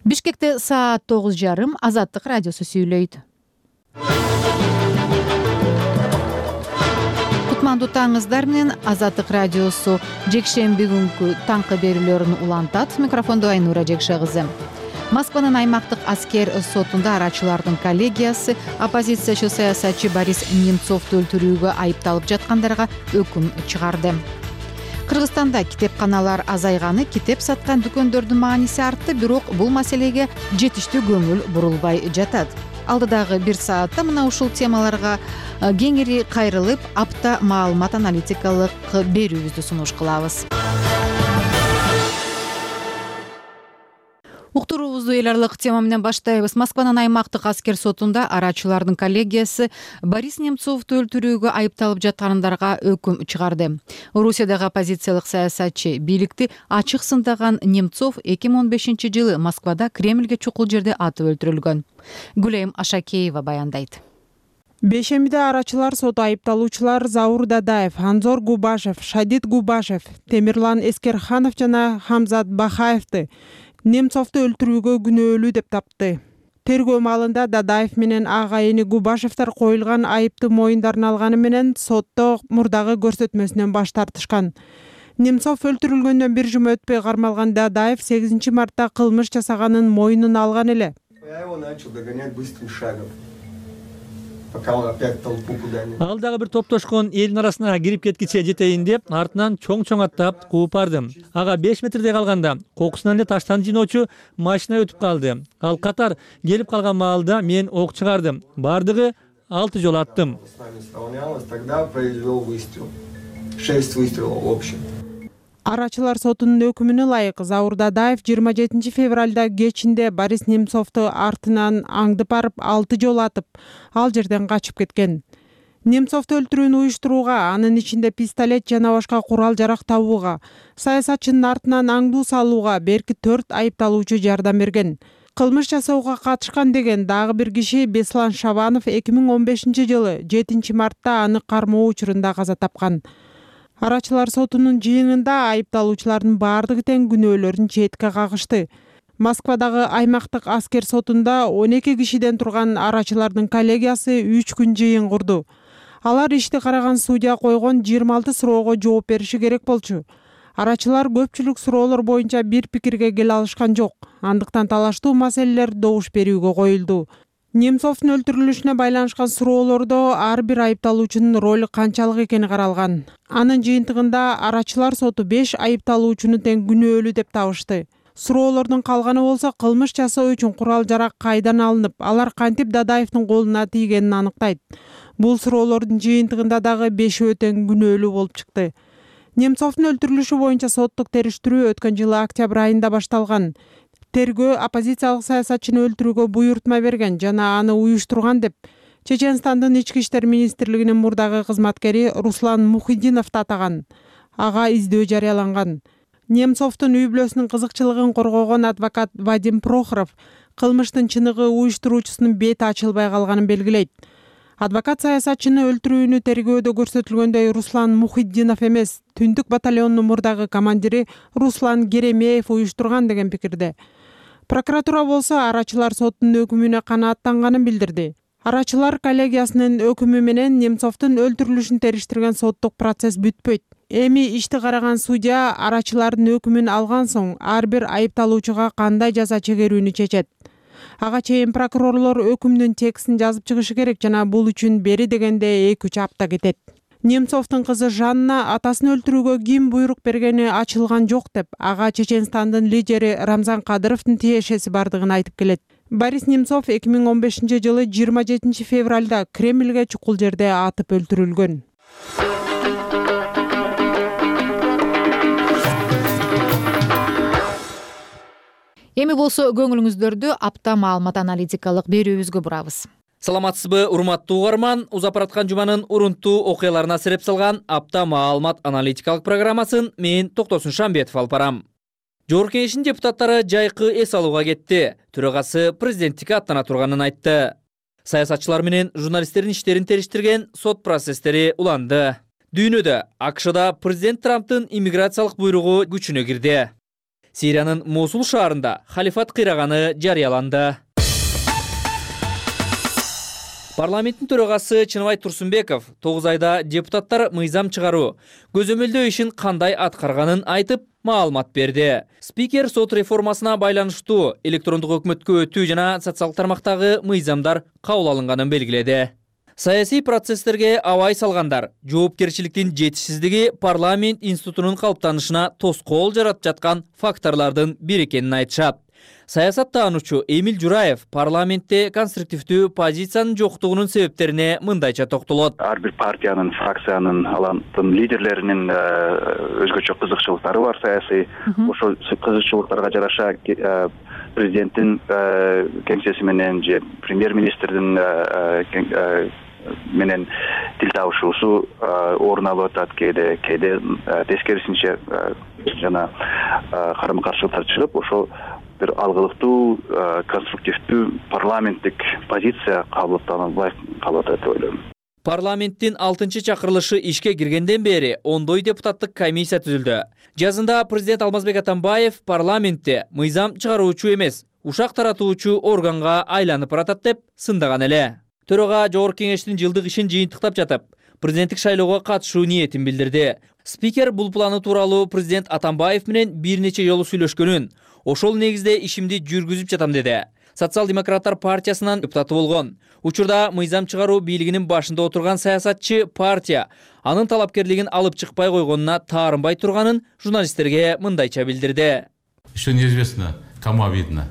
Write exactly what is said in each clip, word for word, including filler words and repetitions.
Бишкекте саат тогуз жарым Азаттык радиосу сүйлөйт. Кутмандуу таңыңыздар менен Азаттык радиосу жекшемби күнкү таңкы берүүлөрүн улантат. Микрофондо Айнура Жекше кызы. Москванын аймактык аскер сотунда арачылардын коллегиясы оппозициячы саясатчы Борис Немцовду өлтүрүүгө айыпталып жаткандарга өкүм чыгарды. Кыргызстанда китепканалар азайганы, китеп саткан дүкөндөрдүн мааниси артты, бирок бул маселеге жетиштүү көңүл бурулбай жатат. Алдыдагы бир саатта мына ушул темаларга кеңири кайрылып, апта маалымат аналитикалык берүүбүздү сунуш кылабыз. Уктуруубузду эл аралык тема менен баштайбыз. Москванын аймактык аскер сотунда арачылардын коллегиясы Борис Немцовду өлтүрүүгө айыпталып жаткандарга өкүм чыгарды. Орусиядагы оппозициялык саясатчы бийликти ачык сындаган Немцов эки миң он бешинчи жылы Москвада Кремльге чукул жерде атып өлтүрүлгөн. Гүлайым Ашакеева баяндайт. Бешембиде арачылар соту айыпталуучулар Заур Дадаев, Анзор Губашев, Шадид Губашев, Темирлан Эскерханов жана Хамзат Бахаевди Немцовду өлтүрүүгө күнөөлүү деп тапты. Тергөө маалында Дадаев менен агайыны Губашевдер коюлган айыпты моюндарына алганы менен сотто мурдагы көрсөтмөсүнөн баш тартышкан. Немцов өлтүрүлгөндөн бир жума өтпөй кармалган Дадаев сегизинчи мартта кылмыш жасаганын моюнуна алган эле. Ал дагы бир топтошкон элдин арасына кирип кеткиче жетейин деп, артынан чоң-чоң аттап кууп бардым. Ага беш метрдей калганда кокусунан эле таштан жыйноочу машина өтүп калды. Ал катар келип калган маалда мен ок чыгардым. Бардыгы алты жолу аттым. Арачылар сотунун өкүмүнө ылайык Заур Дадаев жыйырма жетинчи февралда кечинде Борис Немцовду артынан аңдып барып алты жолу атып, ал жерден качып кеткен. Немцовду өлтүрүүнү уюштурууга, анын ичинде пистолет жана башка курал-жарак табууга, саясатчынын артынан аңдуу салууга берки төрт айыпталуучу жардам берген. Кылмыш жасоого катышкан деген дагы бир киши Беслан Шабанов эки миң он бешинчи жылы жетинчи мартта аны кармоо учурунда каза тапкан. Арачылар сотунун жыйынында айыпталуучулардын бардыгы тең күнөөлөрүн четке кагышты. Москвадагы аймактык аскер сотунда он эки кишиден турган арачылардын коллегиясы үч күн жыйын курду. Алар ишти караган судья койгон жыйырма алты суроого жооп бериши керек болчу. Арачылар көпчүлүк суроолор боюнча бир пикирге келе алышкан жок. Андыктан талаштуу маселелер добуш берүүгө коюлду. Немцовдун өлтүрүлүшүнө байланышкан суроолордо ар бир айыпталуучунун ролу канчалык экени каралган. Анын жыйынтыгында арачылар соту беш айыпталуучуну тең күнөөлүү деп табышты. Суроолордун калганы болсо кылмыш жасоо үчүн курал-жарак кайдан алынып, алар кантип Дадаевдин колуна тийгенин аныктайт. Бул суроолордун жыйынтыгында дагы бешөө тең күнөөлүү болуп чыкты. Немцовдун өлтүрүлүшү боюнча соттук териштирүү өткөн жылы октябрь айында башталган. Тергөө оппозициялык саясатчыны өлтүрүүгө буйрутма берген жана аны уюштурган деп Чеченстандын ички иштер министрлигинин мурдагы кызматкери Руслан Мухиддиновду атаган. Ага издөө жарыяланган. Немцовдун үй-бүлөсүнүн кызыкчылыгын коргогон адвокат Вадим Прохоров кылмыштын чыныгы уюштуруучусунун бети ачылбай калганын белгилейт. Адвокат саясатчыны өлтүрүүнү тергөөдө көрсөтүлгөндөй Руслан Мухиддинов эмес, Түндүк батальонунун мурдагы командири Руслан Керемеев уюштурган деген пикирде. Прокуратура болсо арачылар сотунун өкүмүнө канааттанганын билдирди. Арачылар коллегиясынын өкүмү менен Немцовдун өлтүрүлүшүн териштирген соттук процесс бүтпөйт. Эми ишти караган судья арачылардын өкүмүн алган соң ар бир айыпталуучуга кандай жаза чегерүүнү чечет. Ага чейин прокурорлор өкүмдүн текстин жазып чыгышы керек жана бул үчүн бери дегенде эки үч апта кетет. Немцовдун кызы Жанна атасын өлтүрүүгө ким буйрук бергени ачылган жок деп, ага Чеченстандын лидери Рамзан Кадыровдун тиешеси бардыгын айтып келет. Борис Немцов эки миң он бешинчи жылы жыйырма жетинчи февралда Кремльге чукул жерде атып өлтүрүлгөн. Эми болсо көңүлүңүздөрдү апта маалымат аналитикалык берүүбүзгө бурабыз. Саламатсызбы, урматтуу угарман? Узапараткан жуманын урунттуу окуяларына сереп салган апта маалымат аналитикалык программасын мен Токтосун Шамбетов алып барам. Жогорку Кеңештин депутаттары жайкы эс алууга кетти. Төрагасы президенттикке аттана турганын айтты. Саясатчылар менен журналисттердин иштерин териштирген сот процесстери уланды. Дүйнөдө АКШда президент Трамптын иммиграциялык буйругу күчүнө кирди. Сириянын Мосул шаарында халифат кыйраганы жарыяланды. Парламенттин төрагасы Чыныбай Турсунбеков тогуз айда депутаттар мыйзам чыгаруу, көзөмөлдөө ишин кандай аткарганын айтып, маалымат берди. Спикер сот реформасына байланыштуу электрондук өкмөткө өтүү жана социалдык тармактагы мыйзамдар кабыл алынганын белгиледи. Саясий процесстерге абай салгандар, жоопкерчиликтин жетишсиздиги парламент институтунун калыптанышына тоскоол жаратып жаткан факторлордун бири экенин айтышат. Саясаттануучу Эмил Жураев парламентте конструктивдүү позициянын жоктугунун себептерине мындайча токтолот. Ар бир партиянын, фракциянын, алардын лидерлеринин өзгөчө кызыкчылыктары бар саясий. Ошол кызыкчылыктарга жараша президенттин кеңсеси менен же премьер-министрдин менен тил табышуусу орун алып атат, кээде кээде тескерисинче жана карама-каршылыктар чыгып, ошол бир алгылыктуу, конструктивдүү парламенттик позиция кабыл алынбай калып атат деп ойлойм. Парламенттин алтынчы чакырылышы ишке киргенден бери ондой депутаттык комиссия түзүлдү. Жазында президент Алмазбек Атамбаев парламентте мыйзам чыгаруучу эмес, ушак таратуучу органга айланып баратат деп сындаган эле. Төрага Жогорку Кеңештин жылдык ишин жыйынтыктап жатып, президенттик шайлоого катышуу ниетин билдирди. Спикер бул планы тууралуу президент Атамбаев менен бир нече жолу сүйлөшкөнүн, ошол негизде ишимди жүргүзүп жатам деди. Социал-демократтар партиясынан депутаты болгон. Учурда мыйзам чыгаруу бийлигинин башында отурган саясатчы партия анын талапкерлигин алып чыкпай койгонуна таарынбай турганын журналисттерге мындайча билдирди. Еще неизвестно, кому обидно.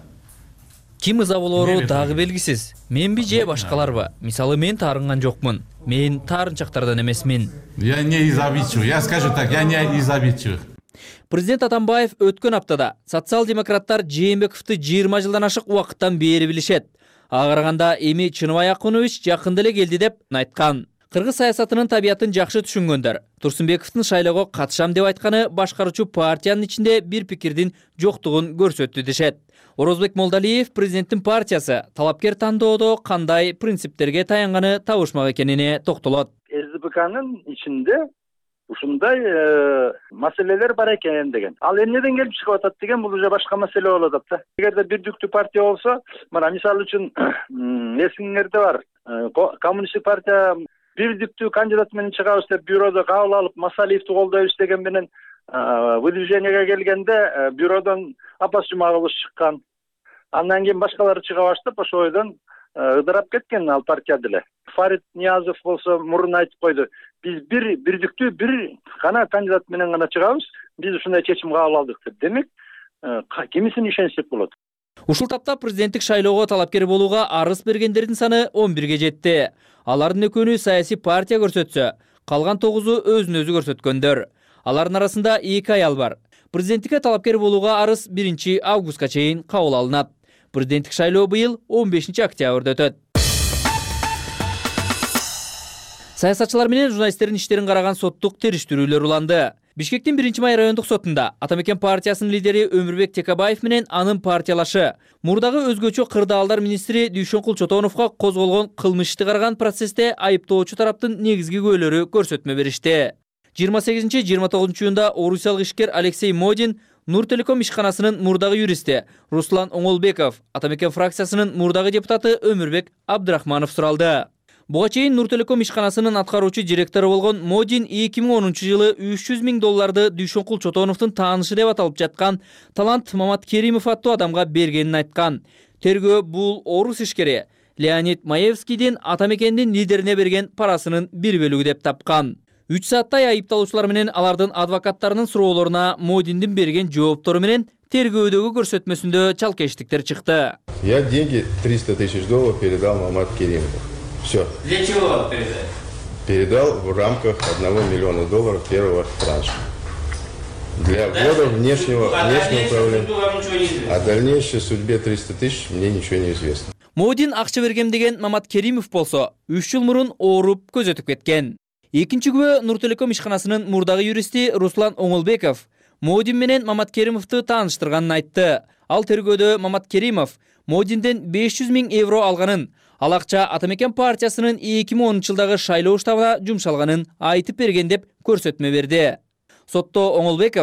Ким ыза болору дагы белгисиз. Менби же башкаларбы? Мисалы мен таарынган жокмун. Мен таарынчактардан эмесмин. Я не из обидчивых. Я скажу так, я не из обидчивых. Президент Атамбаев өткөн аптада социал-демократтар Жээнбековду жыйырма жылдан ашык убакыттан бери билишет. Ага караганда эми Чыныбай Акунович жакында эле келди деп айткан. Кыргыз саясатынын табиятын жакшы түшүнгөндөр Турсунбековдун шайлоого катышам деп айтканы башкаруучу партиянын ичинде бир пикирдин жоктугун көрсөттү дешет. Орозбек Молдалиев президенттин партиясы талапкер тандоодо кандай принциптерге таянганы табышмак экенине токтолот. СДПКнын ичинде ушундай маселелер бар экен деген. Ал эмнеден келип чыгып атат деген бул уже башка маселе болуп атат да. Эгерде бирдиктүү партия болсо, мына мисалы үчүн эсиңерде бар. Коммунисттик партия бирдиктүү кандидат менен чыгабыз деп бюродо кабыл алып, Масалиевди колдойбуз деген менен выдвижениеге келгенде бюродон Апас Жумагулов чыккан. Андан кийин башкалары чыга баштап, ошол ойдон ыдырап кеткен ал партия деле. Фарид Ниязов болсо мурун айтып койду. Биз бир бирдиктүү бир гана кандидат менен гана чыгабыз. Биз ушундай чечим кабыл алдык деп. Демек, кимисин ишенсек болот. Ушул тапта президенттик шайлоого талапкер болууга арыз бергендердин саны он бирге жетти. Алардын экөөнү саясий партия көрсөтсө, калган тогузу өзүн өзү көрсөткөндөр. Алардын арасында эки аял бар. Президенттикке талапкер болууга арыз биринчи августка чейин кабыл алынат. Президенттик шайлоо быйыл он бешинчи октябрда өтөт. Саясатчылар менен журналисттердин иштерин караган соттук териштирүүлөр уланды. Бишкектин биринчи май райондук сотунда Атамекен партиясынын лидери Өмүрбек Текебаев менен анын партиялашы, мурдагы өзгөчө кырдаалдар министри Дүйшөнкул Чотоновго козголгон кылмыш ишти караган процессте айыптоочу тараптын негизги күбөлөрү көрсөтмө беришти. жыйырма сегизинчи жыйырма тогузунчу июнда орусиялык ишкер Алексей Модин Нуртелеком ишканасынын мурдагы юристи Руслан Оңолбеков, Атамекен фракциясынын мурдагы депутаты Өмүрбек Абдрахманов суралды. Буга чейин Нуртелеком ишканасынын аткаруучу директору болгон Модин эки миң онунчу жылы үч жүз миң долларды Дүйшөнкул Чотоновдун таанышы деп аталып жаткан Талант Маматкеримов аттуу адамга бергенин айткан. Тергөө бул орус ишкери Леонид Маевскийдин Атамекендин лидерине берген парасынын бир бөлүгү деп тапкан. үч сааттай айыпталуучулар менен алардын адвокаттарынын суроолоруна Модиндин берген жооптору менен тергөөдөгү көрсөтмөсүндө чалкештиктер чыкты. Я деньги триста тысяч долларов передал Маматкеримову. Все. Для чего передал? Передал в рамках одного миллиона долларов первого транша. Для ввода внешнего, внешнего управления. О дальнейшей судьбе триста тысяч мне ничего не известно. Модин акча бергем деген Маматкеримов болсо, үч жыл мурун ооруп көзөтүп кеткен. Экинчи күбө Нуртелеком ишканасынын мурдагы юристи Руслан Оңолбеков Модин менен Маматкеримовду тааныштырганын айтты. Ал тергөөдө Маматкеримов Модинден беш жүз миң евро алганын, ал акча Атамекен партиясынын эки миң онунчу жылдагы шайлоо штабына жумшалганын айтып берген деп көрсөтмө берди. Сотто Оңолбеков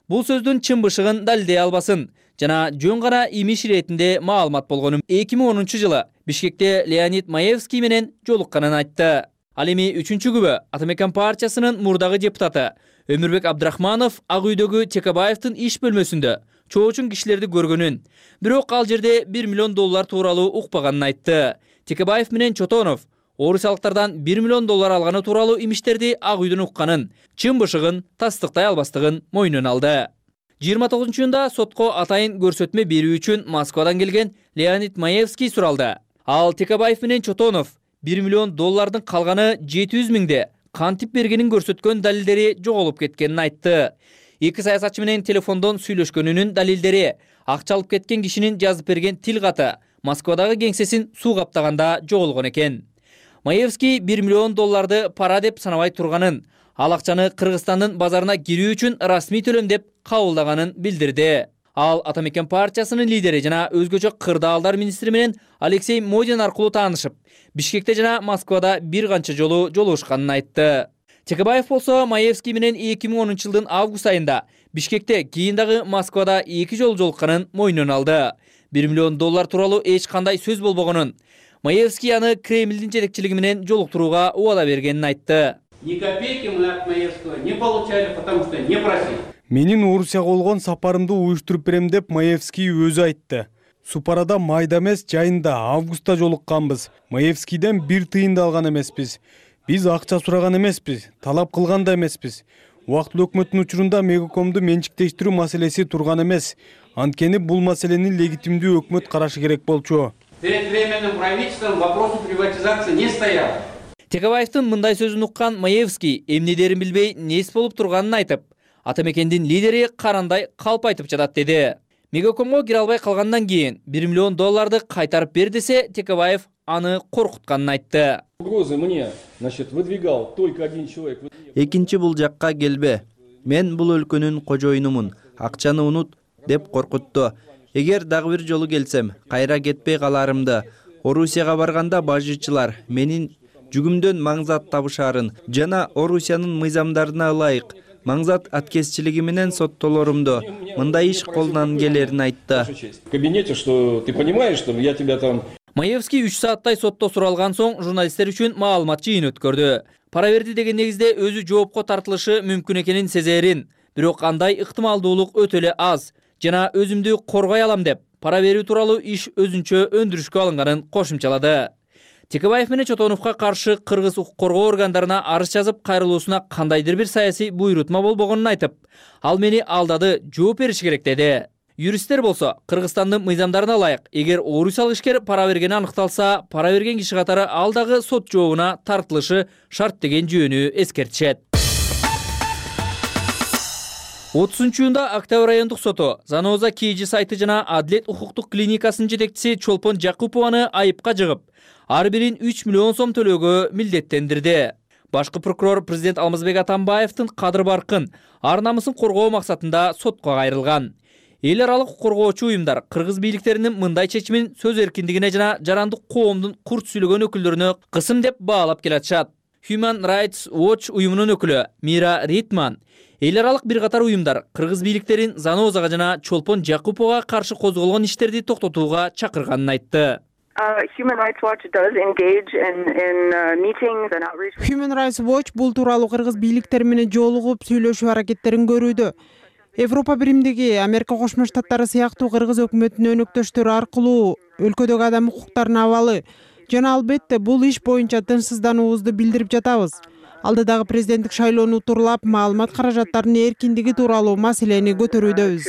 бул сөздүн чын бышыгын далилдей албасын жана жөн гана имиш иретинде маалымат болгонун эки миң онунчу жылы Бишкекте Леонид Маевский менен жолукканын айтты. Ал эми үчүнчү күбө Атамекен партиясынын мурдагы депутаты Өмүрбек Абдрахманов Ак үйдөгү Текебаевдин иш бөлмөсүндө чоочун кишилерди көргөнүн, бирок ал жерде бир миллион доллар тууралуу укпаганын айтты. Текебаев менен Чотонов орусиялыктардан бир миллион доллар алганы тууралуу имиштерди Ак үйдөн укканын, чын бышыгын тастыктай албастыгын мойнуна алды. жыйырма тогузунчу июнда сотко атайын көрсөтмө берүү үчүн Москвадан келген Леонид Маевский суралды. Ал Текебаев менен Чотонов бир миллион доллардын калганы жети жүз миңде кантип бергенин көрсөткөн далилдери жоголуп кеткенин айтты. Эки саясатчы менен телефондон сүйлөшкөнүнүн далилдери, акча алып кеткен кишинин жазып берген тил каты Москвадагы кеңсесин суу каптаганда жоголгон экен. Маевский бир миллион долларды пара деп санабай турганын, ал акчаны Кыргызстандын базарына кирүү үчүн расмий төлөм деп кабылдаганын билдирди. Ал Атамекен партиясынын лидери жана өзгөчө кырдаалдар министри менен Алексей Модин аркылуу таанышып, Бишкекте жана Москвада бир канча жолу жолугушканын айтты. Текебаев болсо Маевский менен эки миң онунчу жылдын август айында Бишкекте, кийин дагы Москвада эки жолу жолукканын мойнуна алды. бир миллион доллар тууралуу эч кандай сөз болбогонун, Маевский аны Кремлдин жетекчилиги менен жолуктурууга убада бергенин айтты. Ни копейки мы от Маевского не получали, потому что не просили. Менин Орусияга болгон сапарымды уюштуруп берем деп Маевский өзү айтты. Супарада майда эмес, жайында августта жолукканбыз. Маевскийден бир тыйын да алган эмеспиз. Биз акча сураган эмеспиз, талап кылган да эмеспиз. Убактылуу өкмөттүн учурунда Мегакомду менчиктештирүү маселеси турган эмес. Анткени бул маселени легитимдүү өкмөт карашы керек болчу. Перед временным правительством вопросу приватизации не стоял. Текебаевдин мындай сөзүн уккан Маевский эмнедерин билбей нес болуп турганын айтып, Атамекендин лидери карандай калп айтып жатат деди. Мегакомго кире албай калгандан кийин бир миллион долларды кайтарып бер десе, Текебаев аны коркутканын айтты. Угрозы мне, значит, выдвигал только один человек. Экинчи бул жакка келбе. Мен бул өлкөнүн кожоюнумун, акчаны унут деп коркутту. Эгер дагы бир жолу келсем, кайра кетпей каларымды. Орусияга барганда бажычылар менин жүгүмдөн маңзат табышарын жана Орусиянын мыйзамдарына ылайык маңзат аткезчилиги менен соттолорумду мындай иш колунан келерин айтты. В кабинете, что ты понимаешь, что я тебя там... Маевский үч сааттай сотто суралган соң журналисттер үчүн маалымат жыйын өткөрдү. Пара берди деген негизде өзү жоопко тартылышы мүмкүн экенин сезерин, бирок андай ыктымалдуулук өтө эле аз жана өзүмдү коргой алам деп пара берүү тууралуу иш өзүнчө өндүрүшкө алынганын кошумчалады. Текебаев менен Чотоновго каршы кыргыз укук коргоо органдарына арыз жазып, кайрылуусуна кандайдыр бир саясий буйрутма болбогонун айтып, ал мени алдады, жооп бериш керек деди. Юристтер болсо, Кыргызстандын мыйзамдарына ылайык, эгер орусиялык ишкер пара бергени аныкталса, пара берген киши катары ал дагы сот жообуна тартылышы шарт деген жөнү эскертишет. отузунчу июнда Октябрь райондук соту Заноза Кийжи сайты жана Адилет укуктук клиникасынын жетекчиси Чолпон Жакупованы айыпка жыгып, ар бирин үч миллион сом төлөөгө милдеттендирди. Башкы прокурор президент Алмазбек Атамбаевдин кадыр баркын, ар намысын коргоо максатында сотко кайрылган. Эл аралык коргоочу уюмдар кыргыз бийликтеринин мындай чечимин сөз эркиндигине жана жарандык коомдун курт сүйлөгөн өкүлдөрүнө кысым деп баалап келатышат. Human Rights Watch уюмунун өкүлү Мира Ритман эл аралык бир катар уюмдар кыргыз бийликтерин Занозага жана Чолпон Жакуповго каршы козголгон иштерди токтотууга чакырганын айтты. Human Rights Watch does engage in in uh, meetings and outreach. Human Rights Watch бул тууралуу кыргыз бийликтери менен жолугуп сүйлөшүү аракеттерин көрүүдө. Европа биримдиги, Америка Кошмо Штаттары сыяктуу кыргыз өкмөтүнүн өнөктөштөрү аркылуу өлкөдөгү адам укуктарынын абалы жана албетте бул иш боюнча тынчсыздануубузду билдирип жатабыз. Алдыдагы президенттик шайлоону утурлап, маалымат каражаттарынын эркиндиги тууралуу маселени көтөрүүдөбүз.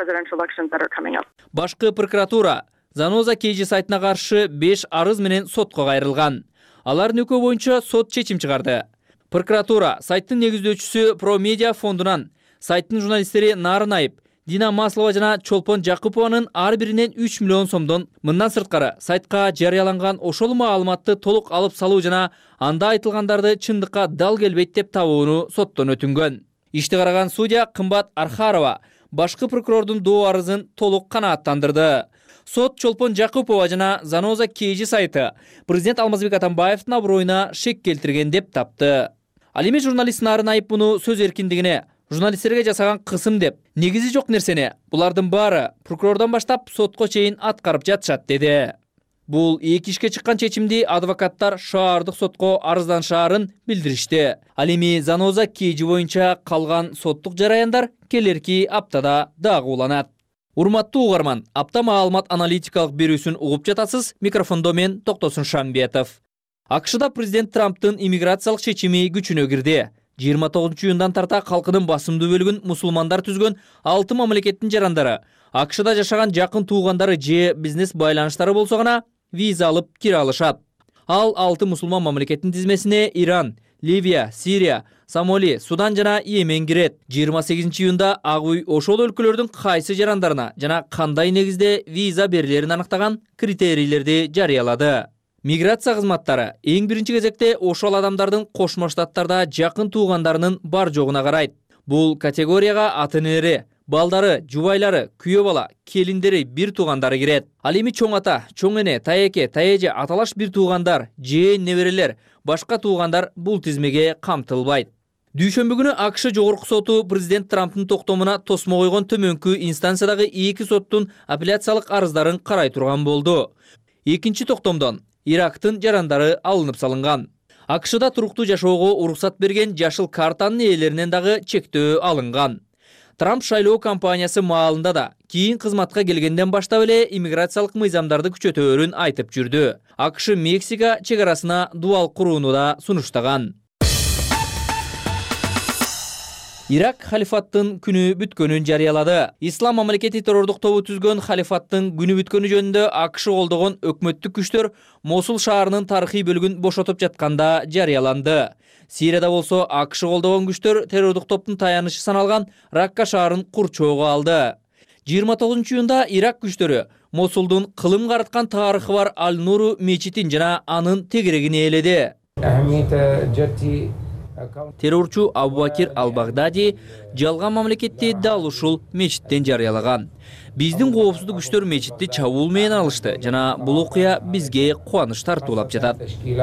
Башкы прокуратура Заноза Кийжи сайтына каршы беш арыз менен сотко кайрылган. Алардын экөө боюнча сот чечим чыгарды. Прокуратура сайттын негиздөөчүсү Pro Media фондунан сайттын журналисттери Нарын Айып, Дина Маслова жана Чолпон Жакупованын ар биринен үч миллион сомдон, мындан сырткары сайтка жарыяланган ошол маалыматты толук алып салуу жана анда айтылгандарды чындыкка дал келбейт деп табууну соттон өтүнгөн. Ишти караган судья Кымбат Архарова башкы прокурордун доо арызын толук канааттандырды. Сот Чолпон Жакупова жана Заноза Кийжи сайты президент Алмазбек Атамбаевдин аброюна шек келтирген деп тапты. Ал эми журналист Нарын Айып муну сөз эркиндигине, журналисттерге жасаган кысым деп негизи жок нерсени булардын баары прокурордон баштап сотко чейин аткарып жатышат деди. Бул эки ишке чыккан чечимди адвокаттар шаардык сотко арызданышаарын билдиришти. Ал эми Заноза кейжи боюнча калган соттук жараяндар келерки аптада дагы уланат. Урматтуу угарман, апта маалымат аналитикалык берүүсүн угуп жатасыз. Микрофондо мен Токтосун Шамбетов. АКШда президент Трамптын иммиграциялык чечими күчүнө кирди. жыйырма тогузунчу июндан тарта калкынын басымдуу бөлүгүн мусулмандар түзгөн алты мамлекеттин жарандары АКШда жашаган жакын туугандары же бизнес байланыштары болсо гана виза алып кире алышат. Ал алты мусулман мамлекеттин тизмесине Иран, Ливия, Сирия, Сомали, Судан жана Йемен кирет. жыйырма сегизинчи июнда Ак үй ошол өлкөлөрдүн кайсы жарандарына жана кандай негизде виза берилерин аныктаган критерийлерди жарыялады. Миграция кызматтары эң биринчи кезекте ошол адамдардын Кошмо Штаттарда жакын туугандарынын бар жогуна карайт. Бул категорияга ата-энелери, балдары, жубайлары, күйөө бала, келиндери, бир туугандары кирет. Ал эми чоң ата, чоң эне, тайэке, тайэже, аталаш бир туугандар, жээн, неберелер, башка туугандар бул тизмеге камтылбайт. Дүйшөмбү күнү АКШ жогорку соту президент Трамптын токтомуна тосмо койгон төмөнкү инстанциядагы эки соттун апелляциялык арыздарын карай турган болду. Экинчи токтомдон Ирактын жарандары алынып салынган. АКШда туруктуу жашоого уруксат берген жашыл картанын ээлеринен дагы чектөө алынган. Трамп шайлоо кампаниясы маалында да кийин кызматка келгенден баштап эле иммиграциялык мыйзамдарды күчөтөөрүн айтып жүрдү. АКШ Мексика чек арасына дуал курууну да сунуштаган. Ирак халифаттын күнү бүткөнүн жарыялады. Ислам мамлекети террордук тобу түзгөн халифаттын күнү бүткөнү жөнүндө АКШ колдогон өкмөттүк күчтөр Мосул шаарынын тарыхый бөлүгүн бошотуп жатканда жарыяланды. Сирияда болсо АКШ колдогон күчтөр террордук топтун таянышы саналган Ракка шаарын курчоого алды. жыйырма тогузунчу июнда Ирак күчтөрү Мосулдун кылым карыткан тарыхы бар Аль-Нуру мечитин жана анын тегерегин ээледи. Террорчу Абу-Бакир Ал-Багдади жалган мамлекетти дал ушул мечиттен жарыялаган. Биздин коопсуздук күчтөр мечитти чабуул менен алышты жана бул окуя бизге кубаныч тартуулап жатат,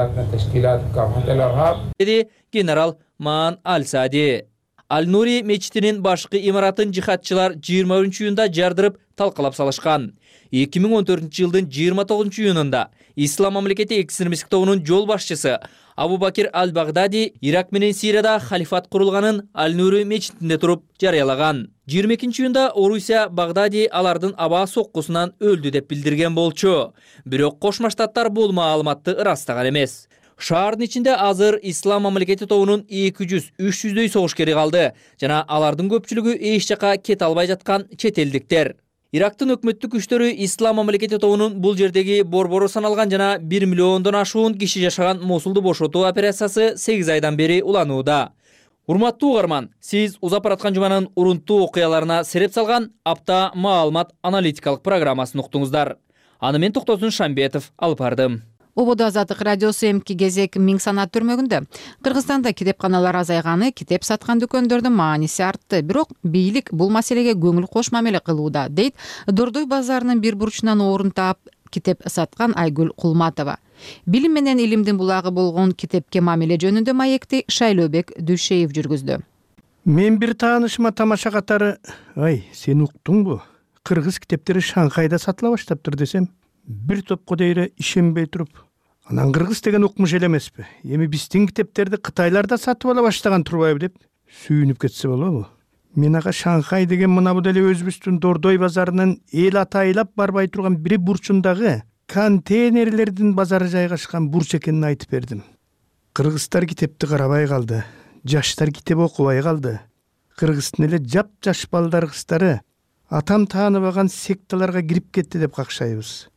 деди генерал Маан Аль-Сади. Аль-Нури мечитинин башкы имаратын жихадчылар жыйырма биринчи июнда жардырып талкалап салышкан. эки миң он төртүнчү жылдын жыйырма тогузунчу июнунда Ислам мамлекети экстремисттик тобунун жол башчысы Абу-Бакир Аль-Багдади Ирак менен Сирияда халифат курулганын Аль-Нури мечитинде туруп жарыялаган. жыйырма экинчи июнда Орусия Багдади алардын аба соккусунан өлдү деп билдирген болчу. Бирок Кошмо Штаттар бул маалыматты ырастаган эмес. Шаардын ичинде азыр Ислам мамлекети тобунун эки жүз үч жүздөй согушкери калды жана алардын көпчүлүгү эч жака кете албай жаткан чет элдиктер. Ирактын өкмөттүк күчтөрү Ислам мамлекети тобунун бул жердеги борбору саналган жана бир миллиондон ашуун киши жашаган Мосулду бошотуу операциясы сегиз айдан бери уланууда. Урматтуу угарман, сиз узап бараткан жуманын урунттуу окуяларына сереп салган апта маалымат аналитикалык программасын уктуңуздар. Аны мен Токтосун Шамбетов алып бардым. Ободо Азаттык радиосу эмки кезек Миң санат түрмөгүндө. Кыргызстанда китепканалар азайганы, китеп саткан дүкөндөрдүн мааниси артты. Бирок бийлик бул маселеге көңүл кош мамиле кылууда, дейт Дордой базарынын бир бурчунан орун таап китеп саткан Айгүл Кулматова. Билим менен илимдин булагы болгон китепке мамиле жөнүндө маекти Шайлообек Дүйшеев жүргүздү. Мен бир таанышыма тамаша катары, "Ай, сен уктуңбу? Кыргыз китептери Шанхайда сатыла баштаптыр" десем, бир топко дейре ишенбей туруп, "Анан кыргыз деген укмуш эле эмеспи? Эми биздин китептерди Кытайларда сатып ала баштаган турбайбы" деп сүйүнүп кетсе болобу? Мен ага Шанхай деген мынабу деле өзүбүздүн Дордой базарынын эл атайлап барбай турган бир бурчундагы контейнерлердин базары жайгашкан бурч экенин айтып бердим. Кыргыздар китепти карабай калды, жаштар китеп окубай калды. Кыргыздын эле жап-жаш балдар кыздары атам тааныбаган секталарга кирип кетти деп какшайбыз.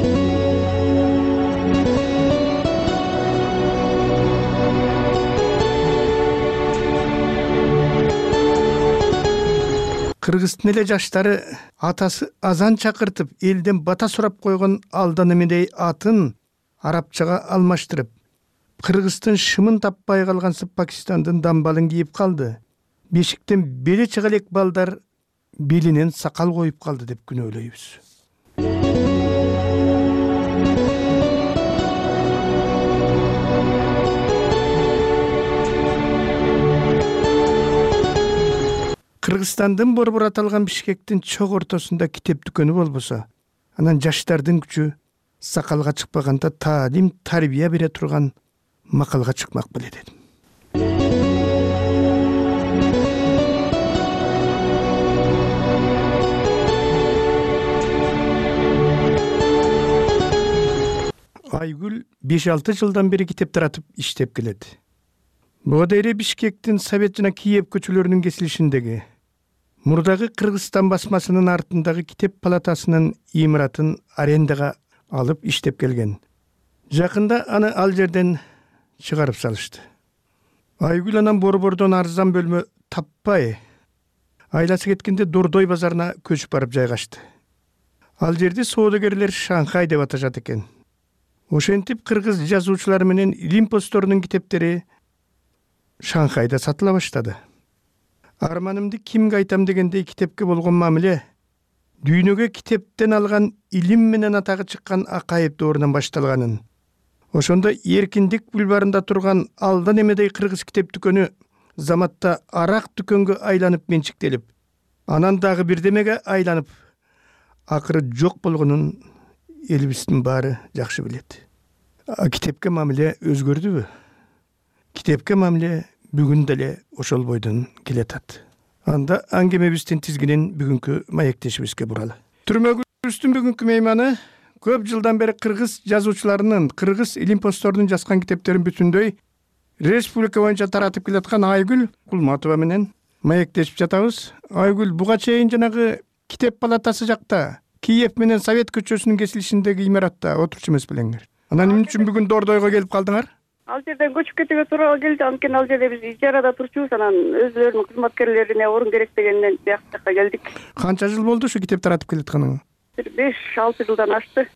Кыргыздын эле жаштары атасы азан чакыртып, элден бата сурап койгон алдан эмедей атын арабчага алмаштырып, кыргыздын шымын таппай калгансып Пакистандын дамбалын кийип калды. Бешиктен беле чыга элек балдар белинен сакал коюп калды деп күнөөлөйбүз. Кыргызстандын борбор аталган Бишкектин чок ортосунда китеп дүкөнү болбосо, анан жаштардын күчү сакалга чыкпаганда таалим тарбия бере турган макалга чыкмак белет эдим. Айгүл беш алты жылдан бери китеп таратып иштеп келет. Буга дейре Бишкектин Совет жана Киев көчөлөрүнүн кесилишиндеги мурдагы Кыргызстан басмасынын артындагы китеп палатасынын имаратын арендага алып иштеп келген. Жакында аны ал жерден чыгарып салышты. Айгүл анан борбордон арзан бөлмө таппай, айласы кеткенде Дордой базарына көчүп барып жайгашты. Ал жерди соодагерлер Шанхай деп аташат экен. Ошентип кыргыз жазуучулары менен илим постторунун китептери Шанхайда сатыла баштады. Арманымды кимге айтам дегендей китепке болгон мамиле дүйнөгө китептен алган илим менен атагы чыккан Акаев доорунан башталганын. Ошондо Эркиндик бульварында турган Алдан эмедей кыргыз китеп дүкөнү заматта арак дүкөнгө айланып менчиктелип, анан дагы бирдемеге айланып, акыры жок болгонун элибиздин баары жакшы билет. Китепке мамиле өзгөрдүбү? Китепке мамиле бүгүн деле ошол бойдон келатат. Анда аңгемебиздин тизгинин бүгүнкү маектешибизге буралы. Түрмөгүбүздүн бүгүнкү мейманы көп жылдан бери кыргыз жазуучуларынын, кыргыз илим постторунун жазган китептерин бүтүндөй республика боюнча таратып келаткан Айгүл Кулматова менен маектешип жатабыз. Айгүл, буга чейин жанагы китеп палатасы жакта Киев менен Совет көчөсүнүн кесилишиндеги имаратта отурчу эмес белеңер. Анан эмне үчүн бүгүн Дордойго келип калдыңар? Ал жерден көчүп кетүүгө туура келди. Анткени ал жерде биз ижарада турчубуз, анан өзүлөрүнүн кызматкерлерине орун керек дегенден бияк жакка келдик. Канча жыл болду ушу китеп таратып келатканыңа? Бир беш алты жылдан ашты.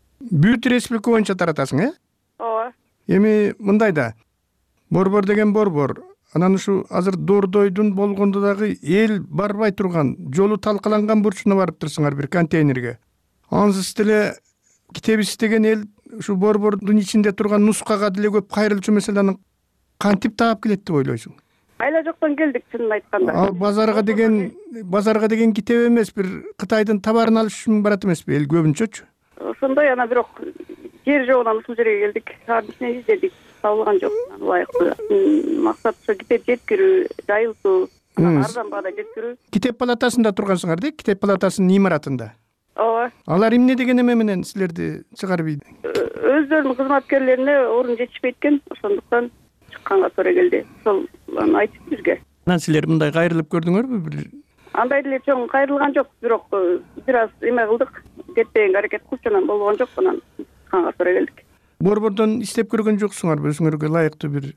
Бүт республика боюнча таратасың, э? Ооба. Эми мындай да. Борбор деген борбор. Анан ушу азыр Дордойдун болгондо дагы эл барбай турган, жолу талкаланган бурчуна барып турсуңар бир контейнерге. Ансыз деле китеп издеген эл ушу борбордун ичинде турган нускага деле көп кайрылчу маселени кантип таап келет деп ойлойсуң? Айла жоктон келдик, чынын айтканда. Ал базарга деген базарга деген китеп эмес, бир Кытайдын товарын алыш үчүн барат эмеспи эл көбүнчөчү? Ошондой, ана бирок жер жогунан ушул жерге келдик. Шаардын издедик, табылган жок. Ылайыктуу. Максат ошо китеп жеткирүү, жайылтуу, арзан баада жеткирүү. Китеп палатасында тургансыңар да, китеп палатасынын имаратында. Ооба. Алар эмне деген эме менен силерди чыгарып ийди? Өздөрүнүн кызматкерлерине орун жетишпейт экен, ошондуктан чыкканга туура келди. Ошол айтып бизге. Анан силер мындай кайрылып көрдүңөрбү бир? Андай деле чоң кайрылган жок, бирок бир аз эме кылдык, кетпегенге аракет кылчу, анан болгон жок, анан чыкканга туура келдик. Борбордон издеп көргөн жоксуңарбы өзүңөргө ылайыктуу бир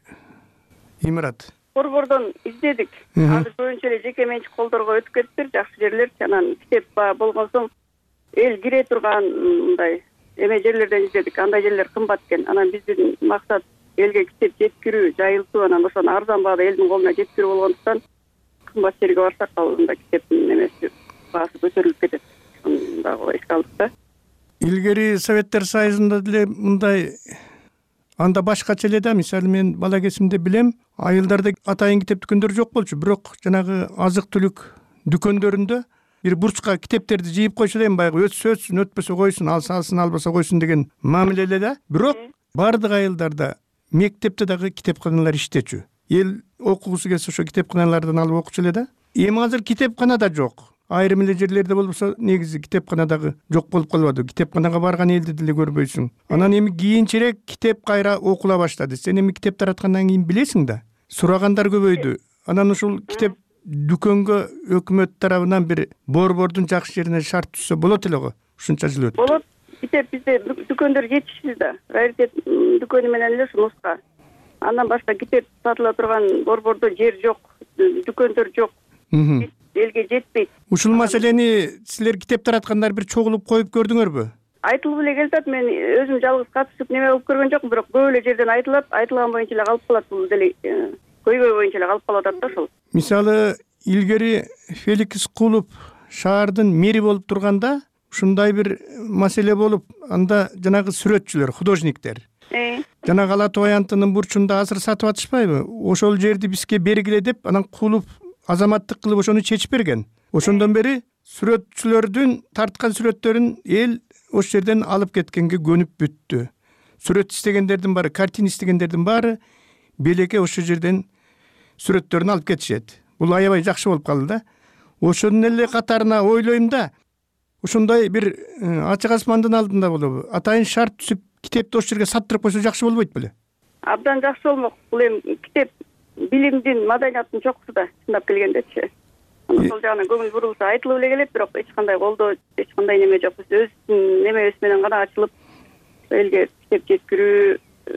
имарат? Борбордон издедик. Азыр көбүнчө эле жеке менчик колдорго өтүп кетиптир, жакшы жерлер. Анан китеп болгон соң эл кире турган мындай эме жерлерден издедик. Андай жерлер кымбат экен. Анан биздин максат элге китеп жеткирүү, жайылтуу, анан ошону арзан баада элдин колуна жеткирүү болгондуктан кымбат жерге барсак ал мындай китептин эмеси баасы көтөрүлүп кетет. Ошону дагы эске алдык да. Илгери Советтер Союзунда деле мындай анда башкача эле да. Мисалы мен бала кезимде билем, айылдарда атайын китеп дүкөндөр жок болчу, бирок жанагы азык түлүк дүкөндөрүндө бир бурчка китептерди жыйып койчу дейм, баягы өтсө өтсүн, өтпөсө койсун, алса алсын, албаса койсун деген мамиле эле да. Бирок бардык айылдарда мектепте дагы китепканалар иштечү. Эл окугусу келсе ошо китепканалардан алып окучу эле да. Эми азыр китепкана да жок. Айрым эле жерлерде болбосо негизи китепкана дагы жок болуп калбады. Китепканага барган элди деле көрбөйсүң. Анан эми кийинчерээк китеп кайра окула баштады. Сен эми китеп тараткандан кийин билесиң да. Сурагандар көбөйдү. Анан ушул китеп дүкөнгө өкмөт тарабынан бир борбордун жакшы жерине шарт түзсө болот эле го. Ушунча жыл өтүп. Болот. Китеп бизде дүкөндөр жетишсиз да. Раритет дүкөнү менен эле нуска. Андан башка китеп сатыла турган борбордо жер жок, дүкөндөр жок. Элге жетпейт. Ушул маселени силер китеп тараткандар бир чогулуп коюп көрдүңөрбү? Айтылып эле келатат. Мен өзүм жалгыз катышып неме кылып көргөн жокмун, бирок көп эле жерден айтылат, айтылган боюнча эле калып калат. Бул деле көйгөй боюнча эле калып калып атат да ошол. Мисалы, илгери Феликс Кулов шаардын мэри болуп турганда ушундай бир маселе болуп, анда жанагы сүрөтчүлөр, художниктер жанагы Ала Тоянтынын бурчунда азыр сатып атышпайбы? Ошол жерди бизге бергиле деп, анан Кулов азаматтык кылып ошону чечип берген. Ошондон бери сүрөтчүлөрдүн тарткан сүрөттөрүн эл ошол жерден алып кеткенге көнүп бүттү. Сүрөт истегендердин баары, картина истегендердин баары белекке ошол жерден сүрөттөрүн алып кетишет. Бул аябай жакшы болуп калды да. Ошонун эле катарына ойлойм да, ошондой бир ачык асмандын алдында болобу, атайын шарт түзүп китепти ошол жерге саттырып койсо жакшы болбойт беле? Абдан жакшы болмок. Бул эми китеп билимдин, маданияттын чокусу да, чындап келгендечи. Ошол жагынан көңүл бурулса айтылып эле келет, бирок эч кандай колдоо, эч кандай неме жок. Биз өз немебиз менен гана ачылып элге китеп жеткирүү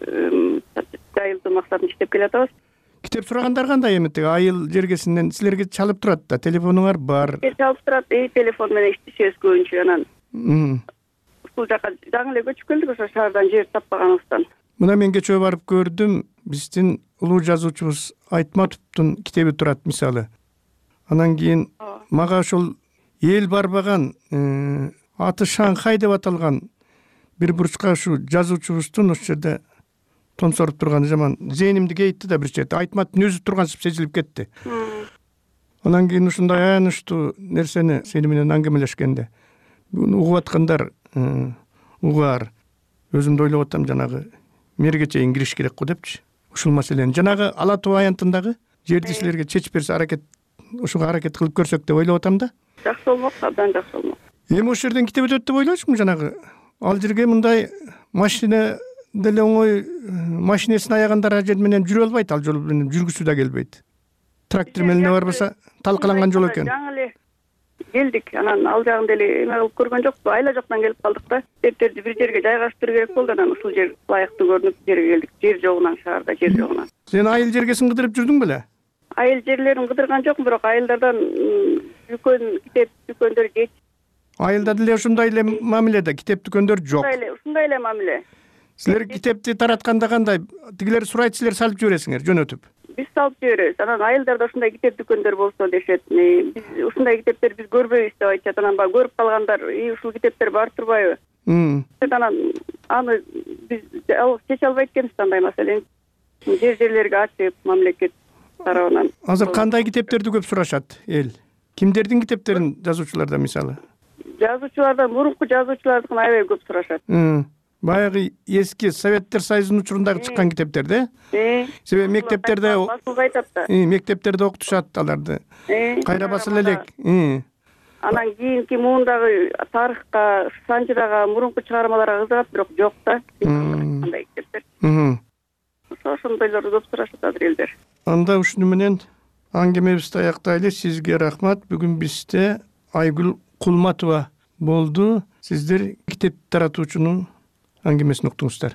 жайылтуу максатын иштеп келатабыз. Китеп сурагандар кандай эми тиги айыл жергесинен силерге чалып турат да, телефонуңар бар. Чалып турат, эй телефон менен иштешебиз көбүнчө, анан ушул жака жаңы эле көчүп келдик ошо шаардан жер таппаганыбыздан. Мына мен кечээ барып көрдүм, биздин улуу жазуучубуз Айтматовдун китеби турат мисалы. Анан кийин мага ошол эл барбаган, аты Шанхай деп аталган бир бурчка ушу жазуучубуздун ошол жерде тонсоруп турганы жаман зээнимди кейитти да бир жерде. Айтматтын өзү тургансып сезилип кетти. Анан кийин ушундай аянычтуу нерсени сени менен аңгемелешкенде буну угуп аткандар угар. Өзүм да ойлоп атам, жанагы мерге чейин кириш керек го депчи. Ушул маселени жанагы Ала Тоо аянтындагы жерди силерге чечип берсе аракет, ошого аракет кылып көрсөк деп ойлоп атам да. Жакшы болмок, абдан жакшы болмок. Эми ошол жерден китеп өтөт деп ойлойсуңбу жанагы? Ал жерге мындай машина деле оңой, машинесин аягандар ал жер менен жүрө албайт, ал жол менен жүргүсү да келбейт. Трактор менен барбаса талкаланган жол экен. Жаңы эле келдик, анан ал жагын деле эме кылып көргөн жокпу, айла жактан келип калдык да. Китептерди бир жерге жайгаштыруу керек болду, анан ушул жер ылайыктуу көрүнүп жерге келдик. Жер жогунан, шаарда жер жогунан. Сен айыл жергесин кыдырып жүрдүң беле? Айыл жерлерин кыдырган жокмун, бирок айылдардан дүкөн, китеп дүкөндөр жеч. Айылда деле ушундай эле мамиледе, китеп дүкөндөр жок. Ушундай эле, ушундай эле мамиле. Силер китепти таратканда кандай? Тигилер сурайт, силер салып жибересиңер жөнөтүп. Биз салып жиберебиз. Анан айылдарда ушундай китеп дүкөндөр болсо дешет. Биз ушундай китептер биз көрбөйбүз деп айтышат. Анан баягы көрүп калгандар, "И ушул китептер бар турбайбы?" Анан аны биз чече албайт экенбиз андай маселени. Жер жерлерге ачып, мамлекет тарабынан. Азыр кандай китептерди көп сурашат эл? Кимдердин китептерин жазуучуларда мисалы? Жазуучулардан, мурунку жазуучулардыкын аябай көп сурашат. Баягы эски Советтер Союзунун учурундагы чыккан китептерди? Себеби мектептерде мектептерде окутушат аларды. Кайра басыла элек. Анан кийинки муундагы тарыхка, санжырага, мурунку чыгармаларга кызыгат, бирок жок да. Кандай китептер. Ошондойлорду көп сурашат азыр элдер. Анда ушуну менен аңгемебизди аяктайлы. Сизге рахмат. Бүгүн бизде Айгүл Кулматова болду. Сиздер китеп таратуучунун аңгемесин уктуңуздар.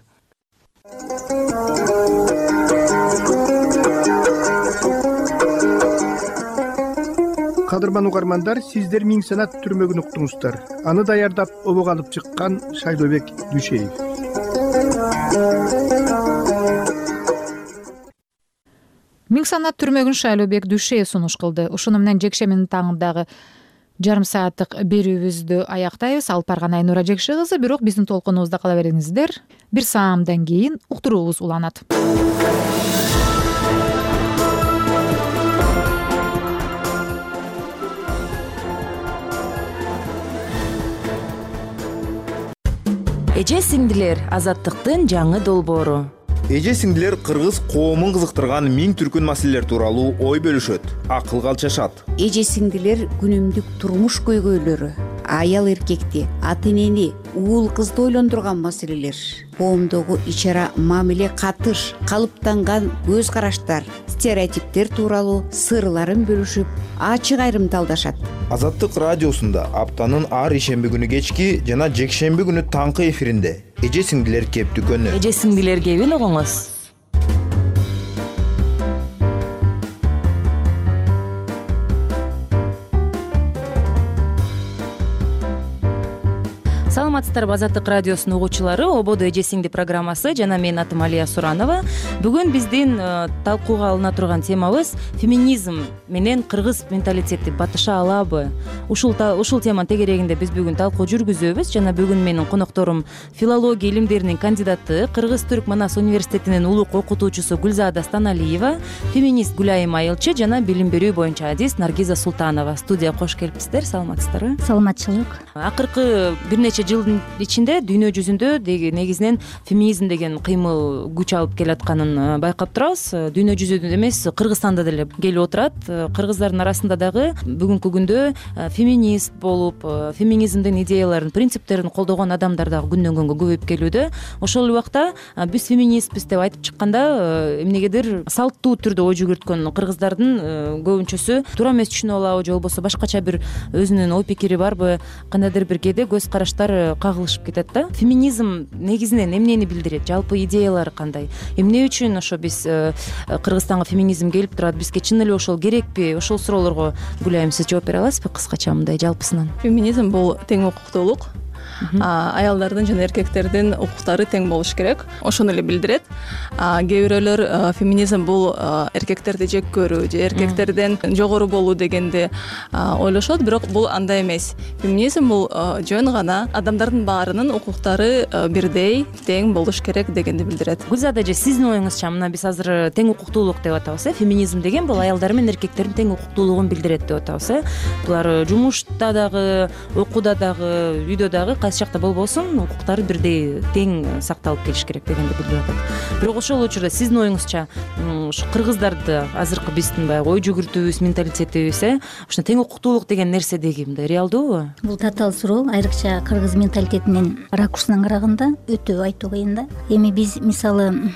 Кадырман угармандар, сиздер Миң санат түрмөгүн уктуңуздар. Аны даярдап обого алып чыккан Шайлообек Дүшеев. Миң санат түрмөгүн Шайлообек Дүшеев сунуш кылды. Ушуну менен жекшембинин таңындагы жарым сааттык берүүбүздү аяктайбыз. Алып барган Айнура Жекше кызы. Бирок биздин толкунубузда кала бериңиздер. Бир саамдан кийин уктуруубуз уланат. Эже сиңдилер, азаттыктын жаңы долбоору. Эже сиңдилер кыргыз коомун кызыктырган миң түркүн маселелер тууралуу ой бөлүшөт, акылга алчашат. Эже сиңдилер күнүмдүк турмуш көйгөйлөрү, аял эркекти, ата энени, уул кызды ойлондурган маселелер, коомдогу ичара мамиле, катыш, калыптанган көз караштар, стереотиптер тууралуу сырларын бөлүшүп, ачык айрымдалдашат. Азаттык радиосунда аптанын ар ишемби күнү кечки жана жекшемби күнү таңкы эфиринде эже сиңдилер кеп дүкөнү. Эже сиңдилер кебин угуңуз. саламатсыздарбы Азаттык радиосунун угуучулары. Ободо эже сиңди программасы жана менин атым Алия Суранова. Бүгүн биздин талкууга алына турган темабыз феминизм менен кыргыз менталитети батыша алабы? Ушул ушул теманын тегерегинде биз бүгүн талкуу жүргүзөбүз жана бүгүн менин конокторум филология илимдеринин кандидаты, Кыргыз-Түрк Манас университетинин улук окутуучусу Гүлзада Станалиева, феминист Гүлайым Айылчы жана билим берүү боюнча адис Наргиза Султанова. Студия кош келипсиздер. Саламатсыздарбы? Саламатчылык. Акыркы бир нече жылдын ичинде дүйнө жүзүндө негизинен феминизм деген кыймыл күч алып келатканын байкап турабыз. Дүйнө жүзүндө эмес, Кыргызстанда деле келип отурат. Кыргыздардын арасында дагы бүгүнкү күндө феминист болуп, феминизмдин идеяларын, принциптерин колдогон адамдар дагы күндөн күнгө көбөйүп келүүдө. Ошол эле убакта биз феминистпиз деп айтып чыкканда эмнегедир салттуу түрдө ой жүгүрткөн кыргыздардын көбүнчөсү туура эмес түшүнүп алабы же болбосо башкача бир өзүнүн ой пикири барбы, кандайдыр бир кээде көз караштар кагылышып кетет да. Феминизм негизинен эмнени билдирет? Жалпы идеялары кандай? Эмне үчүн ошо биз Кыргызстанга феминизм келип турат? Бизге чын эле ошол керекпи? Ошол суроолорго Гүлайым сиз жооп бере аласызбы кыскача мындай жалпысынан? Феминизм бул тең укуктуулук. Аялдардын жана эркектердин укуктары тең болуш керек. Ошону эле билдирет. Кээ бирөөлөр феминизм бул эркектерди жек көрүү же эркектерден жогору болуу дегенди ойлошот, бирок бул андай эмес. Феминизм бул жөн гана адамдардын баарынын укуктары бирдей, тең болуш керек дегенди билдирет. Гүлзада эже, сиздин оюңузча, мына биз азыр тең укуктуулук деп атабыз, э? Феминизм деген бул аялдар менен эркектердин тең укуктуулугун билдирет деп атабыз, э? Булар жумушта дагы, окууда дагы, үйдө дагы кайсы жакта болбосун укуктары бирдей тең сакталып келиш керек дегенди билдирип атат. Бирок ошол учурда сиздин оюңузча ушу кыргыздарды азыркы биздин баягы ой жүгүртүүбүз, менталитетибиз, э, ушуна тең укуктуулук деген нерсе деги мындай реалдуубу? Бул татаал суроо. Айрыкча кыргыз менталитетинин ракурсунан караганда өтө айтуу кыйын да. Эми биз мисалы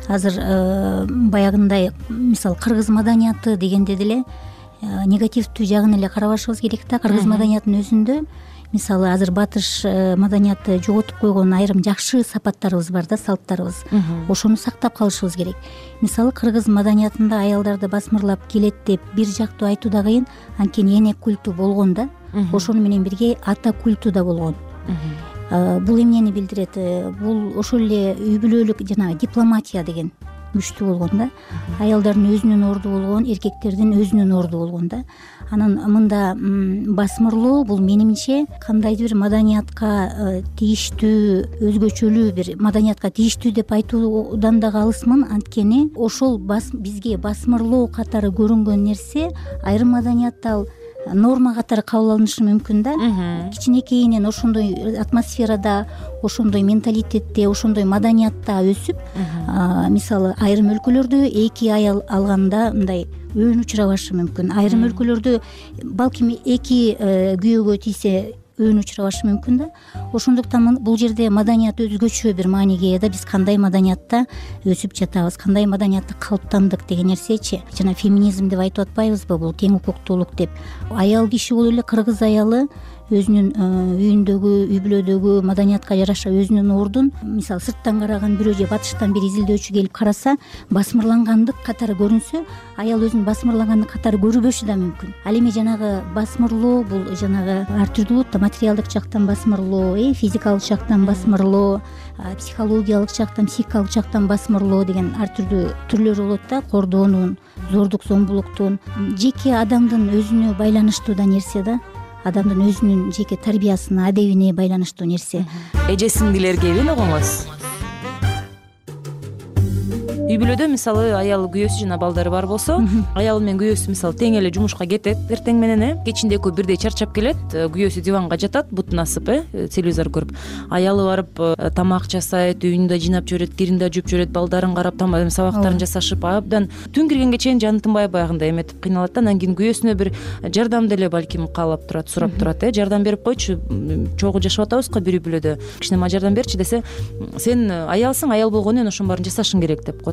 азыр баягындай мисалы кыргыз маданияты дегенде деле негативдүү жагын эле карабашыбыз керек да. Кыргыз маданиятынын өзүндө мисалы азыр батыш маданияты жоготуп койгон айрым жакшы сапаттарыбыз бар да, салттарыбыз. Ошону сактап калышыбыз керек. Мисалы кыргыз маданиятында аялдарды басмырлап келет деп бир жактуу айтуу да кыйын, анткени эне культу болгон да. Ошону менен бирге ата культу да болгон. Бул эмнени билдирет? Бул ошол эле үй бүлөлүк жана дипломатия деген күчтүү болгон да. Аялдардын өзүнүн орду болгон, эркектердин өзүнүн орду болгон да. Анан мында басмырлоо бул менимче кандайдыр бир маданиятка тийиштүү, өзгөчөлүү бир маданиятка тийиштүү деп айтуудан дагы алысмын, анткени ошол бизге басмырлоо катары көрүнгөн нерсе айрым маданиятта ал норма катары кабыл алынышы мүмкүн да. Кичинекейинен ошондой атмосферада, ошондой менталитетте, ошондой маданиятта өсүп, мисалы айрым өлкөлөрдө эки аял алганда мындай өөн учурабашы мүмкүн. Айрым өлкөлөрдө балким эки күйөөгө тийсе өөн учурабашы мүмкүн да. Ошондуктан бул жерде маданият өзгөчө бир мааниге ээ да. Биз кандай маданиятта өсүп жатабыз, кандай маданиятта калыптандык деген нерсечи. Жана феминизм деп айтып атпайбызбы, бул тең укуктуулук деп. Аял киши болуп эле кыргыз аялы өзүнүн үйүндөгү, үй бүлөдөгү маданиятка жараша өзүнүн ордун, мисалы сырттан караган бирөө же батыштан бир изилдөөчү келип караса, басмырлангандык катары көрүнсө, аял өзүн басмырлангандык катары көрбөшү да мүмкүн. Ал эми жанагы басмырлоо бул жанагы ар түрдүү болот да. Материалдык жактан басмырлоо, физикалык жактан басмырлоо, психологиялык жактан, психикалык жактан басмырлоо деген ар түрдүү түрлөрү болот да. Кордоонун, зордук зомбулуктун, жеке адамдын өзүнө байланыштуу да нерсе да. Адамдын өзүнүн жеке тарбиясына, адебине байланыштуу нерсе. Эже сиңдилерге эмне огоңуз? Үй бүлөдө мисалы аялы күйөөсү жана балдары бар болсо, аялы менен күйөөсү мисалы тең эле жумушка кетет, эртең менен э, кечинде экөө бирдей чарчап келет, күйөөсү диванга жатат, бутун асып, э, телевизор көрүп. Аялы барып тамак жасайт, үйүн да жыйнап жүрөт, кирин да жууп жүрөт, балдарын карап, сабактарын жасашып, абдан түн киргенге чейин жаны тынбай баягындай эметип кыйналат да. Анан кийин күйөөсүнө бир жардам деле балким каалап турат, сурап турат, э, жардам берип койчу, чогуу жашап атабыз го бир үй бүлөдө. Кичине мага жардам берчи десе, сен аялсың, аял болгону менен ошонун баарын жасашың керек деп коет.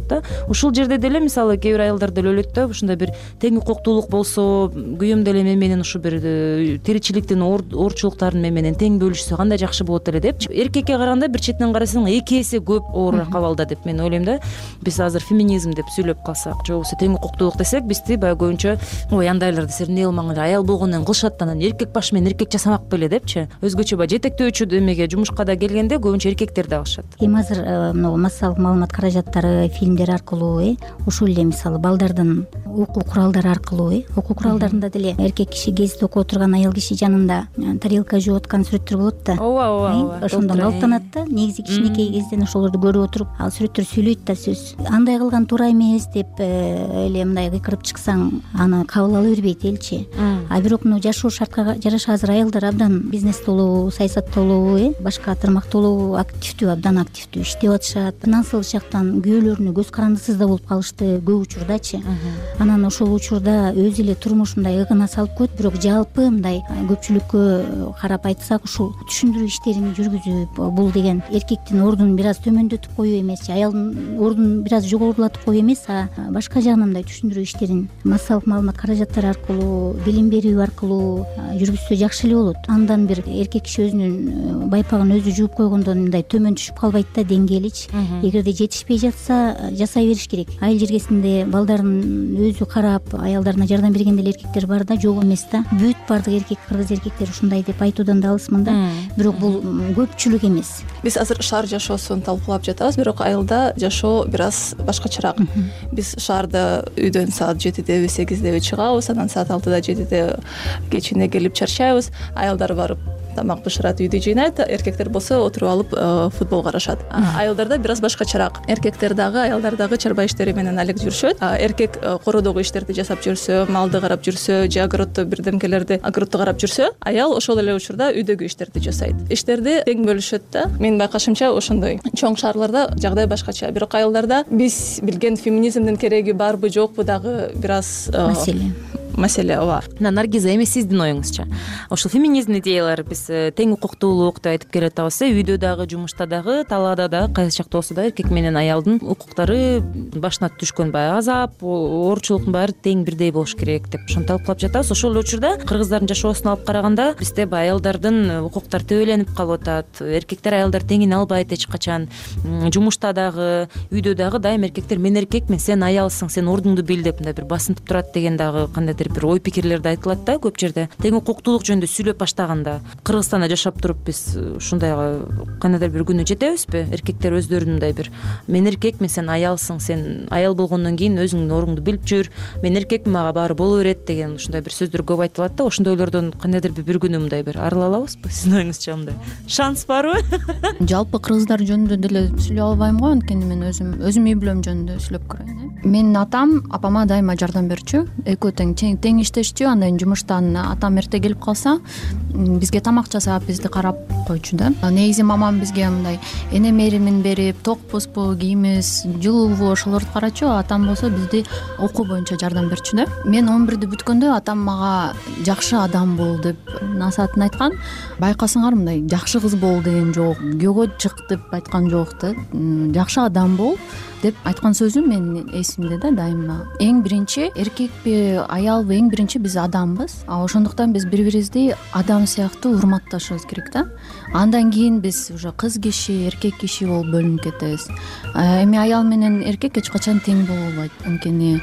болушат да. Ушул жерде деле мисалы кээ бир аялдар деле өлөт да, ушундай бир тең укуктуулук болсо, күйөөм деле мен менен ушу бир тиричиликтин оорчулуктарын мен менен тең бөлүшсө кандай жакшы болот эле деп. Эркекке караганда бир четинен карасаң эки эсе көп оорураак абалда деп мен ойлойм да. Биз азыр феминизм деп сүйлөп калсак, же болбосо тең укуктуулук десек, бизди баягы көбүнчө ой андайларды силер эмне кылмаңар, аял болгондон кийин кылышат, анан эркек баш менен эркек жасамак беле депчи. Өзгөчө баягы жетектөөчү эмеге жумушка да келгенде көбүнчө эркектерди алышат. Эми азыр могу массалык маалымат каражаттары фильмдер аркылуу э ушул эле мисалы балдардын окуу куралдары аркылуу э окуу куралдарында деле эркек киши гезит окуп отурган аял киши жанында тарелка жууп аткан сүрөттөр болот да. ооба ооба ооба. Ошондон алыптанат да. Негизи кичинекей кезден ошолорду көрүп отуруп, ал сүрөттөр сүйлөйт да сөз. Андай кылган туура эмес деп эле мындай кыйкырып чыксаң, аны кабыл ала бербейт элчи. А бирок мына жашоо шартка жараша азыр аялдар абдан бизнестолуу, саясаттолуу э башка тармактолуу активдүү, абдан активдүү иштеп атышат. Финансылык жактан күйөөлөрүнө көз карандысыз да болуп калышты көп учурдачы. Анан ошол учурда өзү эле турмушундай ыгына салып койт, бирок жалпы мындай көпчүлүккө карап айтсак, ушул түшүндүрүү иштерин жүргүзүп, бул деген эркектин ордун бир аз төмөндөтүп коюу эмес, аялдын ордун бир аз жогорулатып коюу эмес, а башка жагынан мындай түшүндүрүү иштерин массалык маалымат каражаттары аркылуу, билим берүү аркылуу жүргүзсө жакшы эле болот. Андан бир эркек киши өзүнүн байпагын өзү жууп койгондон мындай төмөн түшүп калбайт да деңгээличи. Эгерде жетишпей жатса, жасай бериш керек. Айыл жергесинде балдарын өзү карап, аялдарына жардам берген деле эркектер бар да, жок эмес да. Бүт бардык эркек, кыргыз эркектери ушундай деп айтуудан да алысмын да. Бирок бул көпчүлүк эмес. Биз азыр шаар жашоосун талкуулап жатабыз, бирок айылда жашоо бир аз башкачараак. Биз шаарда үйдөн саат жетидеби, сегиздеби чыгабыз, анан саат алтыда жетиде кечине келип чарчайбыз. Аялдар барып тамак бышырат, үйдү жыйнайт, эркектер болсо отуруп алып футбол карашат. Айылдарда бир аз башкачараак. Эркектер дагы, аялдар дагы чарба иштери менен алек жүрүшөт. Эркек кородогу иштерди жасап жүрсө, малды карап жүрсө, же огороддо бирдемкелерди огородду карап жүрсө, аял ошол эле учурда үйдөгү иштерди жасайт. Иштерди тең бөлүшөт да. Менин байкашымча ошондой. Чоң шаарларда жагдай башкача. Бирок айылдарда биз билген феминизмдин кереги барбы, жокпу дагы бир аз маселе. Маселе ооба. Наргиза, эми сиздин оюңузча ошол феминизм идеялары биз тең укуктуулук деп айтып келатабыз, үйдө дагы, жумушта дагы, талаада дагы кайсы жакта болсо да эркек менен аялдын укуктары башына түшкөн баягы азап, оорчулуктун баары тең бирдей болуш керек деп ошону талкуулап жатабыз. Ошол эле учурда кыргыздардын жашоосун алып караганда бизде баягы аялдардын укуктары төбөлөнүп калып атат. Эркектер аялдар теңин албайт эч качан. Жумушта дагы, үйдө дагы дайым эркектер мен эркекмин, сен аялсың, сен ордуңду бил деп мындай бир басынтып турат деген дагы кандайдыр бир ой пикирлерди айтылат да көп жерде. Тең укуктуулук жөнүндө сүйлөп баштаганда Кыргызстанда жашап туруп биз ушундайга кандайдыр бир күнү жетебизби? Эркектер өздөрүнүн мындай бир мен эркекмин, сен аялсың, сен аял болгондон кийин өзүңдүн ордуңду билип жүр, мен эркекмин, мага баары боло берет деген ушундай бир сөздөр көп айтылат да. Ошондойлордон кандайдыр бир күнү мындай бир арыла алабызбы? Сиздин оюңузча мындай шанс барбы? Жалпы кыргыздар жөнүндө деле сүйлөй албайм го, анткени мен өзүм өзүм үй бүлөм жөнүндө сүйлөп көрөйүн. Менин атам апама дайыма жардам берчү, экөө тең тең иштешчү. Андан кийин жумуштан атам эрте келип калса, бизге тамак жасап, бизди карап койчу да. Негизи мамам бизге мындай эне мээримин берип, токпузбу, кийимибиз жылуубу ошолорду карачу, атам болсо бизди окуу боюнча жардам берчү да. Мен он бирди бүткөндө атам мага жакшы адам бол деп насаатын айткан. Байкасыңар, мындай жакшы кыз бол деген жок, күйөөгө чык деп айткан жок да. Жакшы адам бол деп айткан сөзү менин эсимде да дайыма. Эң биринчи эркекпи, аялбы, эң биринчи биз адамбыз. А ошондуктан биз бири бирибизди адам сыяктуу урматташыбыз керек да. Андан кийин биз уже кыз киши, эркек киши болуп бөлүнүп кетебиз. Эми аял менен эркек эч качан тең боло албайт, анткени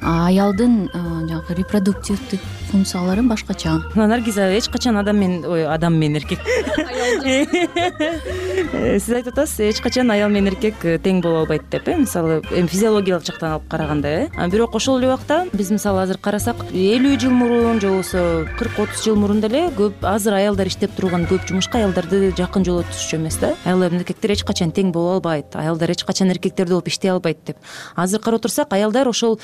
аялдын жанагы репродуктивдик функциялары башкача. Наргиза, эч качан адам менен, ой, адам менен эркек. Сиз айтып атасыз, эч качан аял менен эркек тең боло албайт деп, э, мисалы, эми физиологиялык жактан алып караганда, э. Бирок ошол эле убакта биз мисалы азыр карасак, элүү жыл мурун же болбосо кырк отуз жыл мурун деле көп азыр аялдар иштеп турган көп жумушка аялдарды жакын жолотушчу эмес да. Аялдар менен эркектер эч качан тең боло албайт, аялдар эч качан эркектердей болуп иштей албайт деп. Азыр карап турсак, аялдар ошол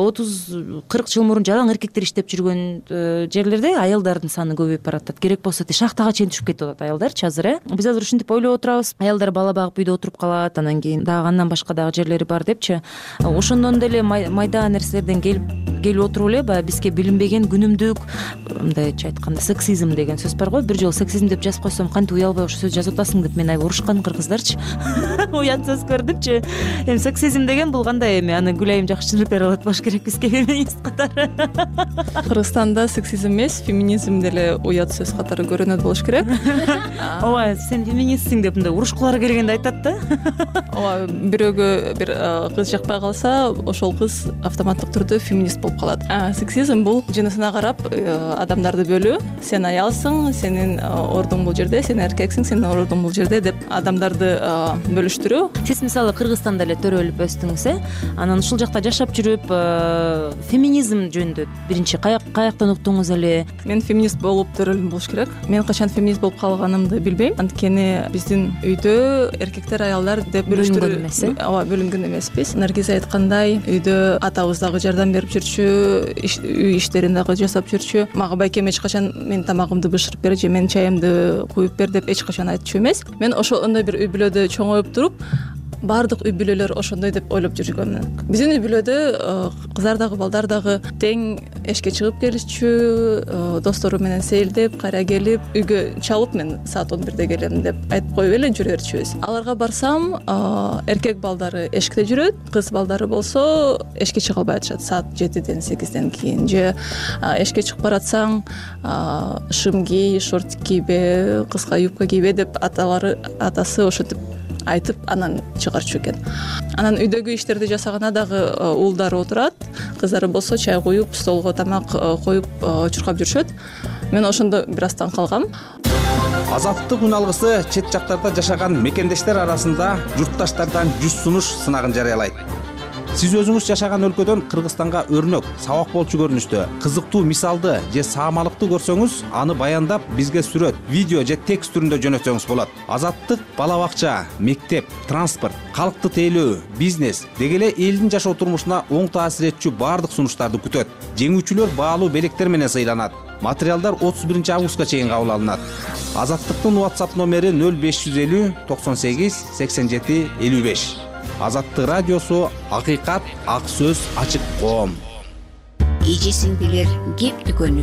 отуз кырк жыл мурун жалаң эркектер иштеп жүргөн жерлерде аялдардын саны көбөйүп баратат. Керек болсо те шахтага чейин түшүп кетип атат аялдарчы азыр э. Биз азыр ушинтип ойлоп отурабыз. Аялдар бала багып үйдө отуруп калат, анан кийин дагы андан башка дагы жерлери бар депчи. Ошондон деле майда нерселерден келип келип отуруп эле баягы бизге билинбеген күнүмдүк мындайча айтканда сексизм деген сөз бар го. Бир жолу сексизм деп жазып койсом кантип уялбай ошол сөздү жазып атасың деп мен аябай урушкан кыргыздарчы. Уят сөз көрдүмчү. Эми сексизм деген бул кандай эми? Аны Гүлайым жакшы түшүнүп бере алат болуш керек бизге феминист катары. Кыргызстанда сексизм эмес, феминизм деле уят сөз катары көрүнөт болуш керек. Ооба, сен феминистсиң деп мындай урушкулары келгенде айтат да. Ооба, бирөөгө бир кыз жакпай калса, ошол кыз автоматтык түрдө феминист болуп калат. Сексизм бул жынысына карап адамдарды бөлүү. Сен аялсың, сенин ордуң бул жерде, сен эркексиң, сенин ордуң бул жерде деп адамдарды бөлүштүрүү. Сиз мисалы Кыргызстанда эле төрөлүп өстүңүз э. Анан ушул жакта жашап жүрүп феминизм жөнүндө биринчи каяктан уктуңуз эле? Мен феминист болуп төрөлдүм болуш керек. Мен качан феминист болуп калганымды билбейм. Анткени биздин үйдө эркектер, аялдар деп бөлүштүрүү эмес э. Ооба, бөлүнгөн эмеспиз. Наргиз айткандай, үйдө атабыз дагы жардам берип жүрчү, үй иштерин дагы жасап жүрчү. Мага байкем эч качан мен тамагымды бышырып бер же мен чайымды куюп бер деп эч качан айтчу эмес. Мен ошол андай бир үй бүлөдө чоңоюп туруп, баардык үй бүлөлөр ошондой деп ойлоп жүргөмүн. Биздин үй бүлөдө кыздар дагы балдар дагы тең эшикке чыгып келишчү, достору менен сейилдеп, кайра келип, үйгө чалып мен саат он бирде келем деп айтып коюп эле жүрө берчүбүз. Аларга барсам, эркек балдары эшикте жүрөт, кыз балдары болсо эшикке чыга албай атышат саат жетиден сегизден кийин. Же эшикке чыгып баратсаң, шым кий, шорт кийбе, кыска юбка кийбе деп аталары атасы ошентип айтып анан чыгарчу экен. Анан үйдөгү иштерди жасагана дагы уулдары отурат, кыздары болсо чай куюп, столго тамак коюп чуркап жүрүшөт. Мен ошондо бир аз таң калгам. Азаттык үналгысы чет жактарда жашаган мекендештер арасында журтташтардан жүз сунуш сынагын жарыялайт. Сиз өзүңүз жашаган өлкөдөн Кыргызстанга өрнөк, сабак болчу көрүнүштө кызыктуу мисалды же саамалыкты көрсөңүз, аны баяндап бизге сүрөт, видео же текст түрүндө жөнөтсөңүз болот. Азаттык бала бакча, мектеп, транспорт, калкты тейлөө, бизнес деги эле элдин жашоо турмушуна оң таасир этчү баардык сунуштарды күтөт. Жеңүүчүлөр баалуу белектер менен сыйланат. Материалдар отуз биринчи августка чейин кабыл алынат. Азаттыктын WhatsApp номери нөл беш жүз элүү токсон сегиз сексен жети элүү беш. Азаттык радиосу, акыйкат, ак сөз, ачык коом. Эжесиңдилер кеп дүкөнү.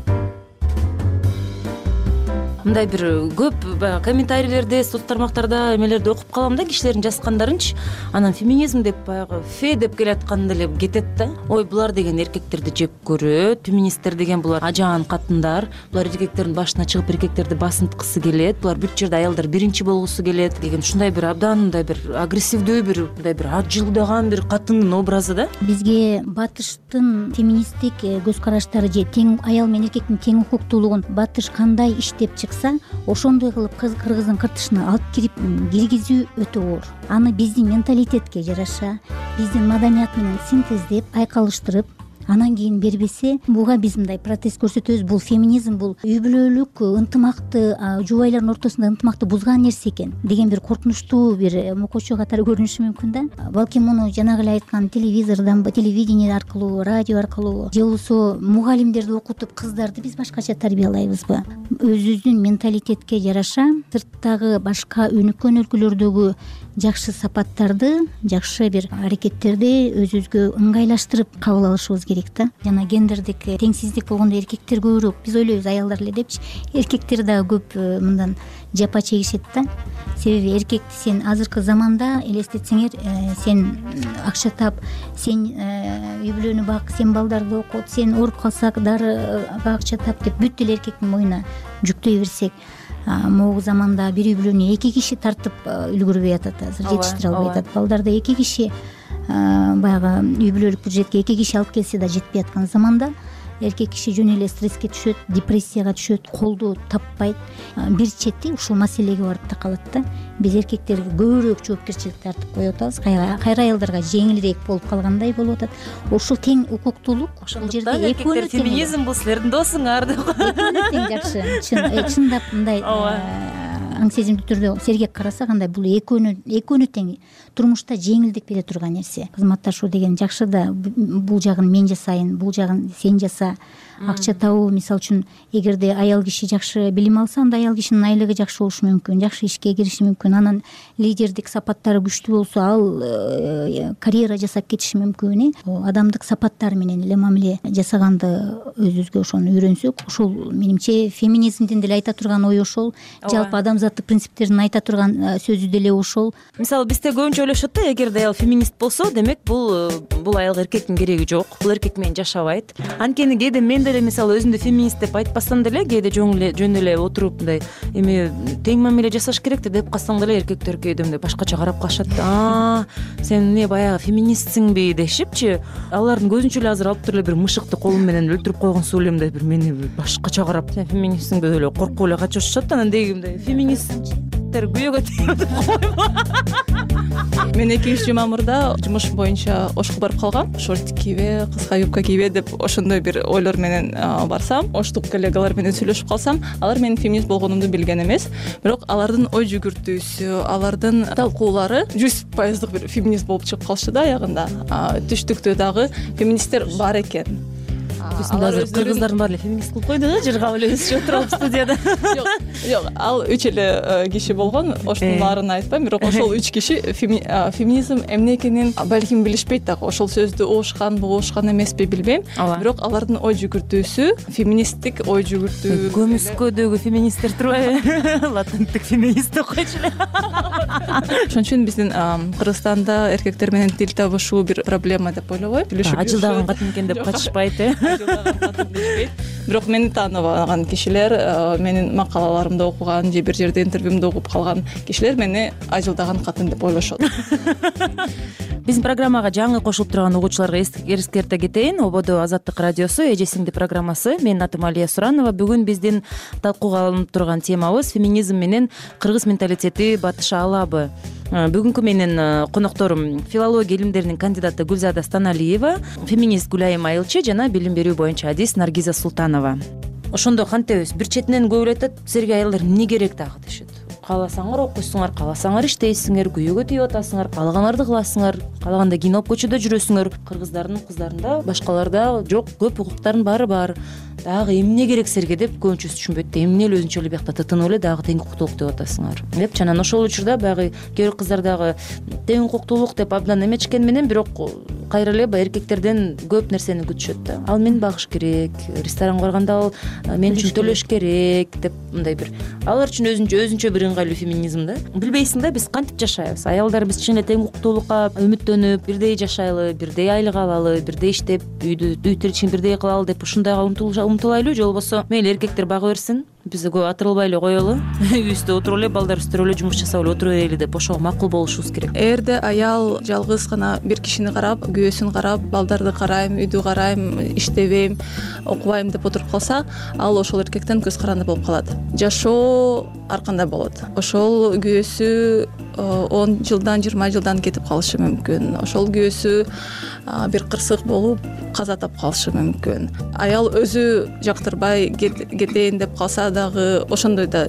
Мындай бир көп баягы комментарийлерде, соц тармактарда эмелерди окуп калам да, кишилердин жазгандарынчы. Анан феминизм деп баягы фе деп келаткан деле кетет да. Ой, булар деген эркектерди жеп көрөт, феминисттер деген булар ажаан катындар, булар эркектердин башына чыгып эркектерди басынткысы келет, булар бүт жерде аялдар биринчи болгусу келет деген ушундай бир абдан мындай бир агрессивдүү бир мындай бир ажылдаган бир катындын образы да. Бизге батыштын феминисттик көз караштары же тең аял менен эркектин тең укуктуулугун батыш кандай иштеп чыкса, ошондой кылып кыргыздын кыртышына алып кирип киргизүү өтө оор. Аны биздин менталитетке жараша, биздин маданият менен синтездеп, айкалыштырып, анан кийин бербесе, буга биз мындай протест көрсөтөбүз. Бул феминизм, бул үй бүлөлүк ынтымакты, жубайлардын ортосунда ынтымакты бузган нерсе экен деген бир коркунучтуу бир мокочу катары көрүнүшү мүмкүн да. Балким муну жанагы эле айткан телевизордон, телевидение аркылуу, радио аркылуу же болбосо мугалимдерди окутуп кыздарды биз башкача тарбиялайбызбы? Өзүбүздүн менталитетке жараша сырттагы башка өнүккөн өлкөлөрдөгү жакшы сапаттарды, жакшы бир аракеттерди өзүбүзгө ыңгайлаштырып кабыл алышыбыз керек да. Жана гендердик теңсиздик болгондо эркектер көбүрөөк, биз ойлойбуз аялдар эле депчи, эркектер дагы көп мындан жапа чегишет да. Себеби эркекти сен азыркы заманда элестетсеңер, сен акча тап, сен үй бүлөнү бак, сен балдарды окут, сен ооруп калсак дарыга акча тап деп бүт эле эркектин моюна жүктөй берсек, могу заманда бир үй бүлөнү эки киши тартып үлгүрбөй атат, азыр жетиштире албай атат. Балдарды эки киши баягы үй бүлөлүк бюджетке эки киши алып келсе да жетпей аткан заманда эркек киши жөн эле стресске түшөт, депрессияга түшөт, колду таппайт. Бир чети ушул маселеге барып такалат да. Биз эркектерге көбүрөөк жоопкерчилик тартып коюп атабыз, кайра аялдарга жеңилирээк болуп калгандай болуп атат. Ушул тең укуктуулук ушул жерде эркектер феминизм бул силердин досуңар деп. Тең жакшы, чындап мындай аң сезимдүү түрдө сергек карасак андай бул экөөнү экөөнү тең турмушта жеңилдик бере турган нерсе. Кызматташуу деген жакшы да, бул жагын мен жасайын, бул жагын сен жаса. Акча табуу, мисалы үчүн, эгерде аял киши жакшы билим алса, анда аял кишинин айлыгы жакшы болушу мүмкүн, жакшы ишке кириши мүмкүн. Анан лидердик сапаттары күчтүү болсо, ал карьера жасап кетиши мүмкүн. Адамдык сапаттары менен эле мамиле жасаганды өзүбүзгө ошону үйрөнсөк, ошол менимче феминизмдин деле айта турган ою ошол, жалпы адамзаттык принциптердин айта турган сөзү деле ошол. Мисалы бизде көбүнчө ойлошот да, эгерде аял феминист болсо, демек бул бул аялга эркектин кереги жок, бул эркек менен жашабайт. Анткени кээде мен деле мисалы өзүмдү феминист деп айтпасам деле, кээде жөн эле отуруп мындай эми тең мамиле жасаш керек деп калсаң деле эркектер кээде мындай башкача карап калышат. А, сен эмне баягы феминистсиңби дешипчи, алардын көзүнчө эле азыр алып туруп эле бир мышыкты колум менен өлтүрүп койгонсу эле мындай бир мени башкача карап, сен феминистсиң деп эле коркуп эле качышат. Анан деги мындай феминисттер күйөөгө тийип койбойбу? Мен экинчи мамырда жумуш боюнча Ошко барып калгам. Шорт кийбе, кыска юбка кийбе деп ошондой бир ойлор менен барсам, оштук коллегалар менен сүйлөшүп калсам, алар менин феминист болгонумду билген эмес. Бирок алардын ой жүгүртүүсү, алардын талкуулары жүз пайыздык бир феминист болуп чыгып калышты да аягында. Түштүктө дагы феминисттер бар экен. Азыр кыргыздардын баары эле феминист кылып койду го, жыргап эле өзүчө отуруп студияда. Жок, жок, ал үч эле киши болгон. Ошонун баарын айтпайм, бирок ошол үч киши феминизм эмне экенин балким билишпейт дагы. Ошол сөздү угушканбы, угушкан эмеспи билбейм. Бирок алардын ой жүгүртүүсү феминисттик ой жүгүртүү. Көмүскөдөгү феминисттер турбайбы? Латенттик феминист деп койчу эле. Ошон үчүн биздин Кыргызстанда эркектер менен тил табышуу бир проблема деп ойлобойм. Ажылдаган катын экен деп качышпайт, э? Бирок мени тааныбаган кишилер, менин макалаларымды окуган же бир жерде интервьюмду окуп калган кишилер мени ажылдаган катын деп ойлошот. Биздин программага жаңы кошулуп турган угуучуларга эскерте кетейин. Ободо Азаттык радиосу Эже сиңди программасы. Менин атым Алия Суранова. Бүгүн биздин талкууга алынып турган темабыз феминизм менен кыргыз менталитети батыша алабы. Бүгүнкү менин конокторум филология илимдеринин кандидаты Гүлзада Станалиева, феминист Гүлайым Айылчы жана билим берүү боюнча адис Наргиза Султанова. Ошондо кантебиз? Бир четинен көп эле айтат, силерге аялдар эмне керек дагы дешет. Кааласаңар окуйсуңар, кааласаңар иштейсиңер, күйөөгө тийип атасыңар, каалаганыңарды кыласыңар, каалаганда кийинип көчөдө жүрөсүңөр. Кыргыздардын кыздарында, башкаларда жок, көп укуктардын баары бар. Дагы эмне керек силерге деп көбүнчөсү түшүнбөйт. Эмне эле өзүнчө эле биякта тытынып эле дагы тең укуктуулук деп атасыңар деп. Жана ошол учурда баягы кээ бир кыздар дагы тең укуктуулук деп абдан эметишкен менен, бирок кайра эле баягы эркектерден көп нерсени күтүшөт да. Ал мени багыш керек, ресторанга барганда ал мен үчүн төлөш керек деп мындай бир алар үчүн өзүнчө өзүнчө бир ыңгайлуу феминизм да. Билбейсиң да, биз кантип жашайбыз? Аялдарыбыз чын эле тең укуктуулукка үмүттөнүп, бирдей жашайлы, бирдей айлык алалы, бирдей иштеп, үйдү үй тиричин бирдей кылалы деп ушундайга умтулайлы, же болбосо мейли эркектер бага берсин, биз көп атырылбай эле коелу, үйүбүздө отуруп эле, балдар өстүрүп эле, жумуш жасап эле отура берели деп ошого макул болушубуз керек. Эгерде аял жалгыз гана бир кишини карап, күйөөсүн карап, балдарды карайм, үйдү карайм, иштебейм, окубайм деп отуруп калса, ал ошол эркектен көз каранды болуп калат. Жашоо ар кандай болот. Ошол күйөөсү он жылдан, жыйырма жылдан кетип калышы мүмкүн. Ошол күйөөсү бир кырсык болуп каза тап калышы мүмкүн. Аял өзү жактырбай кетейин деп калса дагы ошондой да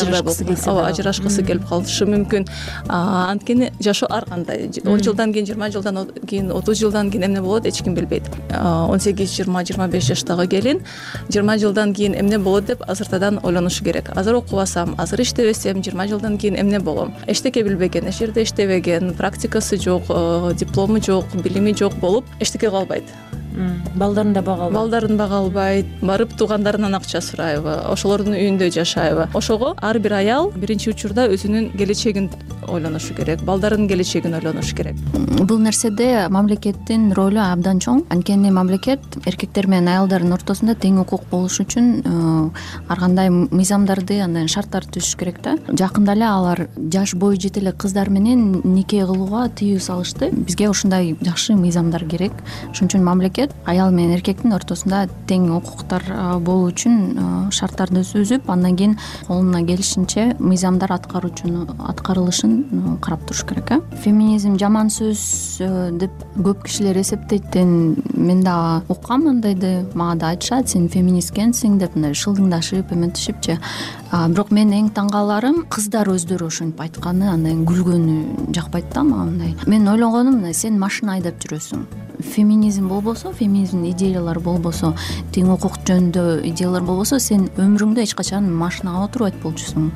ажырашкысы келип калышы мүмкүн. Анткени жашоо ар кандай. он жылдан кийин, жыйырма жылдан кийин, отуз жылдан кийин эмне болот, эч ким билбейт. он сегиз, жыйырма, жыйырма беш жаштагы келин жыйырма жылдан кийин эмне болот деп азыртадан ойлонушу керек. Азыр окубасам, азыр иштебесем, жыйырма жылдан кийин эмне болом? Эчтеке билбеген, эч жерде иштебеген, практикасы жок, диплому жок, билими жок болуп эчтеке калбайт. Балдарын да бага албайт. Балдарын бага албайт. Барып туугандарынан акча сурайбы, ошолордун үйүндө жашайбы. Ошого ар бир аял биринчи учурда өзүнүн келечегин ойлонушу керек, балдарынын келечегин ойлонушу керек. Бул нерседе мамлекеттин ролу абдан чоң. Анткени мамлекет эркектер менен аялдардын ортосунда тең укук болуш үчүн ар кандай мыйзамдарды, андан шарттарды түзүш керек да. Жакында эле алар жаш бою жете эле кыздар менен нике кылууга тыюу салышты. Бизге ушундай жакшы мыйзамдар керек. Ошон үчүн мамлекет керек. Аял менен эркектин ортосунда тең укуктар болуу үчүн шарттарды түзүп, андан кийин колуна келишинче мыйзамдар аткаруучуну аткарылышын карап туруш керек. э Феминизм жаман сөз деп көп кишилер эсептейт. Мен дагы уккам андайды, мага да айтышат, сен феминист экенсиң деп, мындай шылдыңдашып эметишипчи. Бирок мен эң таң каларым кыздар өздөрү ошентип айтканы, анан күлгөнү жакпайт да мага. Мындай мен ойлогонум, сен машина айдап жүрөсүң. Феминизм болбосо, феминизм идеялар болбосо, тең укук жөнүндө идеялар болбосо, сен өмүрүңдө эч качан машинага отуруп айтполчусуң.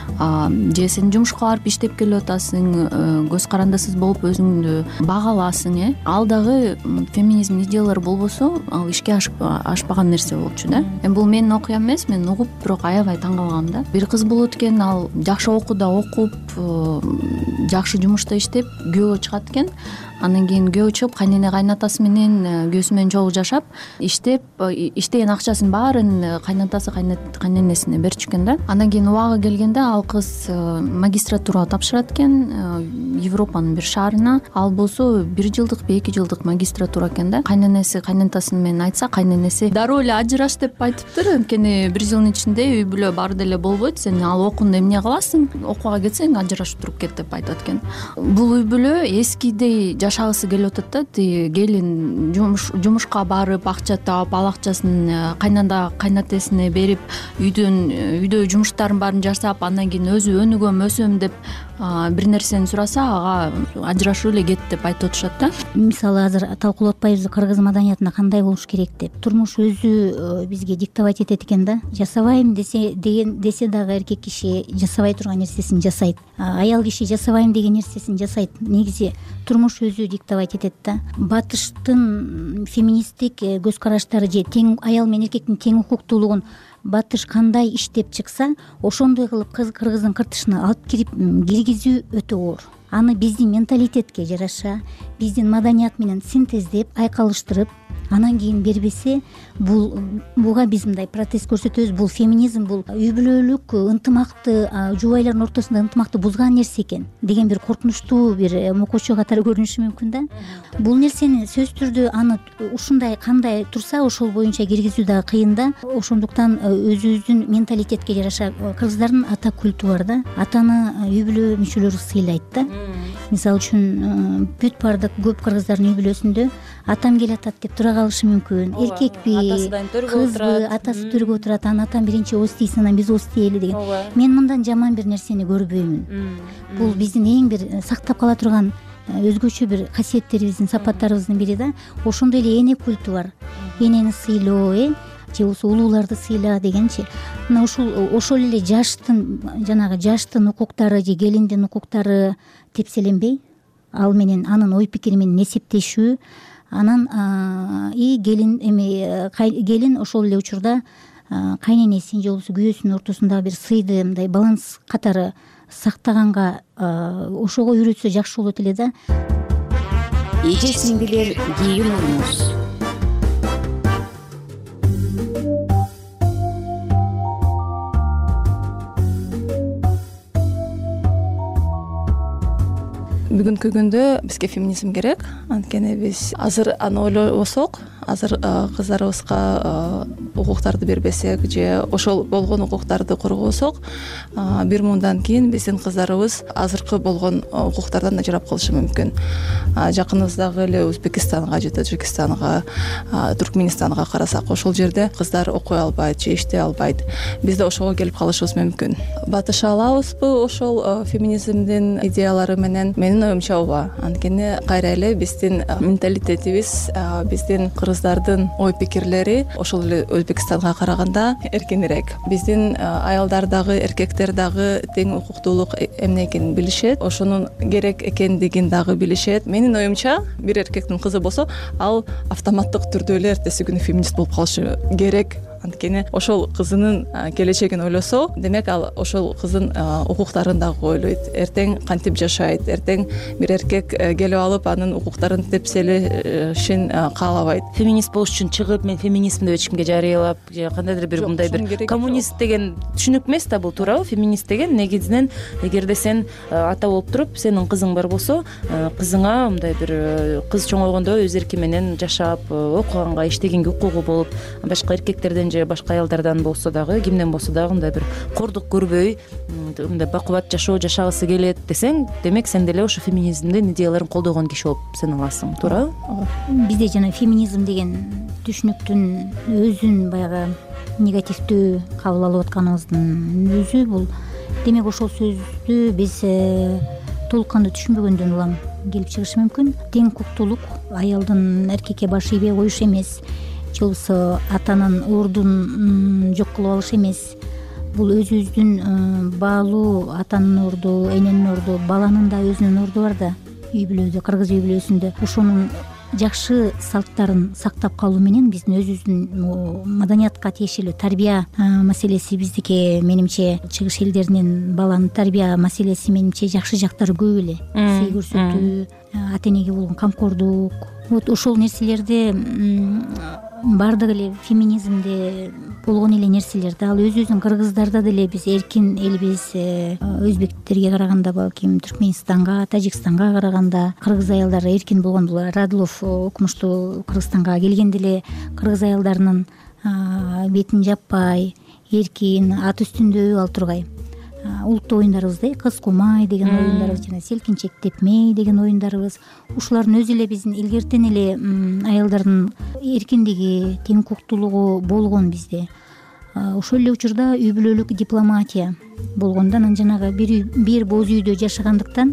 Же сен жумушка барып иштеп келип атасың, көз карандысыз болуп өзүңдү багаласың, э ал дагы феминизм идеялары болбосо, ал ишке ашпаган нерсе болчу да. Эми бул менин окуям эмес, мен угуп, бирок аябай таң калгам да. Бир кыз болот экен, ал жакшы окууда окуп, жакшы жумушта иштеп, күйөөгө чыгат экен. Андан кийин күйөө чыгып, кайнене кайнатасы менен, күйөөсү менен чогуу жашап, иштеп, иштеген акчасын баарын кайнатасы кайненесине берчү экен да. Андан кийин убагы келгенде ал кыз магистратурага тапшырат экен, Европанын бир шаарына. Ал болсо бир жылдык, эки жылдык магистратура экен да. Кайненеси кайнатасы менен айтса, кайненеси дароо эле ажыраш деп айтыптыр. Анткени бир жылдын ичинде үй бүлө баары деле болбойт, сен ал окууну эмне кыласың, окууга кетсең ажырашып туруп кет деп айтат экен. Бул үй бүлө эскидей жашагысы келип атат да. Ти келин жумушка барып, акча таап, ал акчасын кайнанда кайнатесине берип, үйдөн үйдө жумуштарын баарын жасап, андан кийин өзү өнүгөм, өсөм деп бир нерсени сураса, ага ажырашып эле кет деп айтып атышат да. Мисалы азыр талкуулап атпайбызбы, кыргыз маданиятында кандай болуш керек деп. Турмуш өзү бизге диктовать этет экен да. Жасабайм десе деген десе дагы эркек киши жасабай турган нерсесин жасайт. Аял киши жасабайм деген нерсесин жасайт. Негизи турмуш өзү диктовать этет да. Батыштын феминисттик көз караштары же тең аял менен эркектин тең укуктуулугун батыш кандай иштеп чыкса, ошондой кылып кыргыздын кыртышына алып кирип киргизүү өтө оор. Аны биздин менталитетке жараша, биздин маданият менен синтездеп, айкалыштырып, анан кийин бербесе, бул буга биз мындай протест көрсөтөбүз. Бул феминизм, бул үй бүлөлүк ынтымакты, жубайлардын ортосунда ынтымакты бузган нерсе экен деген бир коркунучтуу бир мокочу катары көрүнүшү мүмкүн да. Бул нерсени сөзсүз түрдө аны ушундай кандай турса, ошол боюнча киргизүү дагы кыйын да. Ошондуктан өзүбүздүн менталитетке жараша кыргыздардын ата культу бар да. Атаны үй бүлө мүчөлөрү сыйлайт да. Мисалы үчүн бүт бардык көп кыргыздардын үй бүлөсүндө атам келатат деп тура калышы мүмкүн. Эркекпи, кызбы, атасы төргө отурат, анан атам биринчи ооз тийсин, анан биз ооз тиели деген. Мен мындан жаман бир нерсени көрбөймүн. Бул биздин эң бир сактап кала турган өзгөчө бир касиеттерибиздин, сапаттарыбыздын бири да. Ошондой эле эне культу бар. Энени сыйлоо, э же болбосо улууларды сыйла дегенчи. Мына ушул ошол эле жаштын, жанагы жаштын укуктары же келиндин укуктары тепселенбей, ал менен анын ой пикири менен эсептешүү, анан и келин эми келин ошол эле учурда кайненесин же болбосо күйөөсүнүн ортосундагы бир сыйды мындай баланс катары сактаганга ошого үйрөтсө жакшы болот эле да. Эже сиңдилер, кийин уруңуз. Бүгүнкү күндө бизге феминизм керек. Анткени биз азыр аны ойлобосок, азыр кыздарыбызга укуктарды бербесек же ошол болгон укуктарды коргобосок, бир муундан кийин биздин кыздарыбыз азыркы болгон укуктардан ажырап калышы мүмкүн. Жакыныбыздагы эле Өзбекстанга же Таджикистанга, Туркменистанга карасак, ошол жерде кыздар окуй албайт же иштей албайт. Биз да ошого келип калышыбыз мүмкүн. Батыша алабызбы ошол феминизмдин идеялары менен? Менин оюмча ооба. Анткени кайра эле биздин менталитетибиз, биздин кыргыздардын ой пикирлери ошол эле Өзбекстанга караганда эркинирээк. Биздин аялдар дагы, эркектер дагы тең укуктуулук эмне экенин билишет, ошонун керек экендигин дагы билишет. Менин оюмча, бир эркектин кызы болсо, ал автоматтык түрдө эле эртеси күнү феминист болуп калышы керек. анткени ошол кызынын келечегин ойлосо, демек ал ошол кыздын укуктарын дагы ойлойт. Эртең кантип жашайт, эртең бир эркек келип алып анын укуктарын тепселешин каалабайт. Феминист болуш үчүн чыгып, мен феминистмин деп эч кимге жарыялап же кандайдыр бир мындай бир коммунист деген түшүнүк эмес да бул, туурабы? Феминист деген негизинен эгерде сен ата болуп туруп, сенин кызың бар болсо, кызыңа мындай бир кыз чоңойгондо өз эрки менен жашап, окуганга, иштегенге укугу болуп, башка эркектерден же башка аялдардан болсо дагы, кимден болсо дагы мындай бир кордук көрбөй, мындай бакубат жашоо жашагысы келет десең, демек сен деле ошо феминизмдин идеяларын колдогон киши болуп саналасың, туурабы? Бизде жана феминизм деген түшүнүктүн өзүн баягы негативдүү кабыл алып атканыбыздын өзү бул. Демек ошол сөздү биз толук кандуу түшүнбөгөндөн улам келип чыгышы мүмкүн. Тең укуктуулук аялдын эркекке баш ийбей коюш эмес, же болбосо атанын ордун жок кылып алыш эмес. Бул өзүбүздүн баалуу атанын орду, эненин орду, баланын да өзүнүн орду бар да үй бүлөдө, кыргыз үй бүлөсүндө. Ошонун жакшы салттарын сактап калуу менен биздин өзүбүздүн маданиятка тиешелүү тарбия маселеси биздики менимче чыгыш элдеринин баланын тарбия маселеси менимче жакшы жактары көп эле. Сый көрсөтүү, ата энеге болгон камкордук. Вот ошол нерселерди баардык эле феминизмде болгон эле нерселер да. Ал өзүбүздүн кыргыздарда деле биз эркин элбиз, өзбектерге караганда, балким Түркменистанга, Тажикстанга караганда кыргыз аялдары эркин болгон. Бул Радлов окумуштуу Кыргызстанга келгенде эле кыргыз аялдарынын бетин жаппай, эркин, ат үстүндө ал тургай. Улуттуу оюндарыбызда кыз кумай деген оюндарыбыз жана селкинчек тепмей деген оюндарыбыз, ушулардын өзү эле биздин илгертен эле аялдардын эркиндиги, тең укуктуулугу болгон бизде. Ошол эле учурда үй бүлөлүк дипломатия болгондо, анан жанагы бир бир боз үйдө жашагандыктан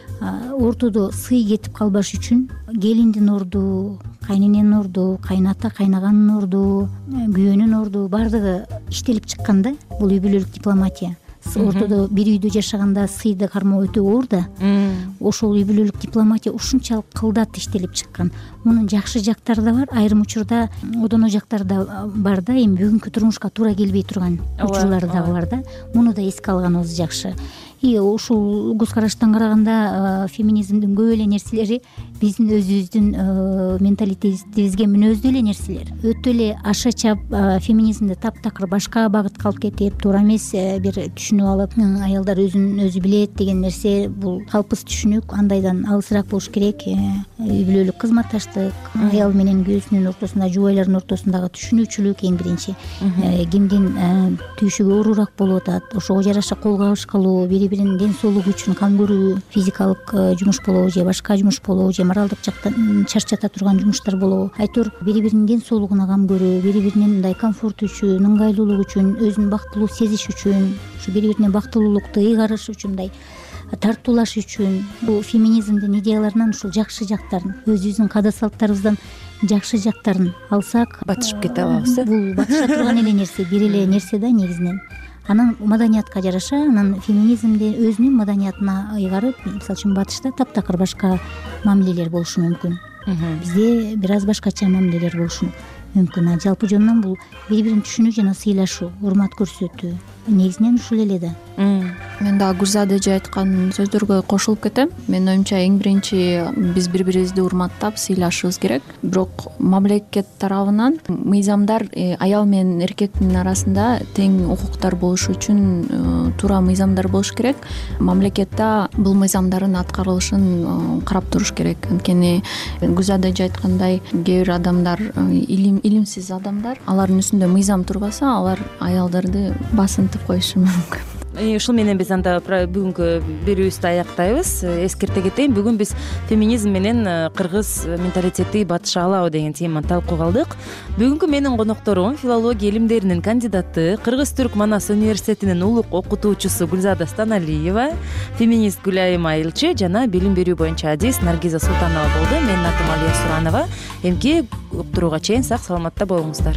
ортодо сый кетип калбаш үчүн келиндин орду, кайнененин орду, кайната кайнаганын орду, күйөөнүн орду баардыгы иштелип чыккан да. Бул үй бүлөлүк дипломатия. Ортодо бир үйдө жашаганда сыйды кармоо өтө оор да. Ошол үй бүлөлүк дипломатия ушунчалык кылдат иштелип чыккан. Мунун жакшы жактары да бар, айрым учурда одоно жактары да бар да. Эми бүгүнкү турмушка туура келбей турган учурлары дагы бар да. Муну да эске алганыбыз жакшы. И ушул көз караштан караганда феминизмдин көп эле нерселери биздин өзүбүздүн менталитетибизге мүнөздүү эле нерселер. Өтө эле аша чап феминизмди таптакыр башка багытка алып кетип, туура эмес бир түшүнүп алып, аялдар өзүн өзү билет деген нерсе бул калпсыз түшүнүк. Андайдан алысыраак болуш керек. Үй бүлөлүк кызматташтык, аял менен күйөөсүнүн ортосунда, жубайлардын ортосундагы түшүнүүчүлүк эң биринчи. Кимдин түйшүгү оорураак болуп атат, ошого жараша кол кабыш кылуу, бири биринин ден соолугу үчүн кам көрүү, физикалык жумуш болобу же башка жумуш болобу же моралдык жактан чарчата турган жумуштар болобу, айтор бири биринин ден соолугуна кам көрүү, бири биринин мындай комфорт үчүн, ыңгайлуулук үчүн, өзүн бактылуу сезиш үчүн, ушу бири бирине бактылуулукту ыйгарыш үчүн, мындай тартуулаш үчүн. Бул феминизмдин идеяларынан ушул жакшы жактарын, өзүбүздүн каада салттарыбыздан жакшы жактарын алсак, батышып кете алабыз. Бул батыша турган эле нерсе, бир эле нерсе да негизинен. Анан маданиятка жараша, анан феминизмди өзүнүн маданиятына ыйгарып, мисалы үчүн батышта таптакыр башка мамилелер болушу мүмкүн. Бизде бир аз башкача мамилелер болушу мүмкүн. Жалпы жөнүнөн бул бири бирин түшүнүү жана сыйлашуу, урмат көрсөтүү негизинен ушул эле да. Мен дагы Гүлзада эже айткан сөздөргө кошулуп кетем. Менин оюмча эң биринчи биз бири бирибизди урматтап сыйлашыбыз керек. Бирок мамлекет тарабынан мыйзамдар аял менен эркектин арасында тең укуктар болушу үчүн туура мыйзамдар болуш керек. Мамлекетте бул мыйзамдардын аткарылышын карап туруш керек. Анткени Гүлзада эже айткандай, кээ бир адамдар, илим илимсиз адамдар, алардын үстүндө мыйзам турбаса, алар аялдарды басынтып коюшу мүмкүн. Ушул менен биз анда бүгүнкү берүүбүздү аяктайбыз. Эскерте кетейин, бүгүн биз феминизм менен кыргыз менталитети батыша алабы деген теманы талкууга алдык. Бүгүнкү менин конокторум филология илимдеринин кандидаты, Кыргыз-Түрк Манас университетинин улук окутуучусу Гүлзада Станалиева, феминист Гүлайым Айылчы жана билим берүү боюнча адис Наргиза Султанова болду. Менин атым Алия Суранова. Эмки уктурууга чейин сак саламатта болуңуздар.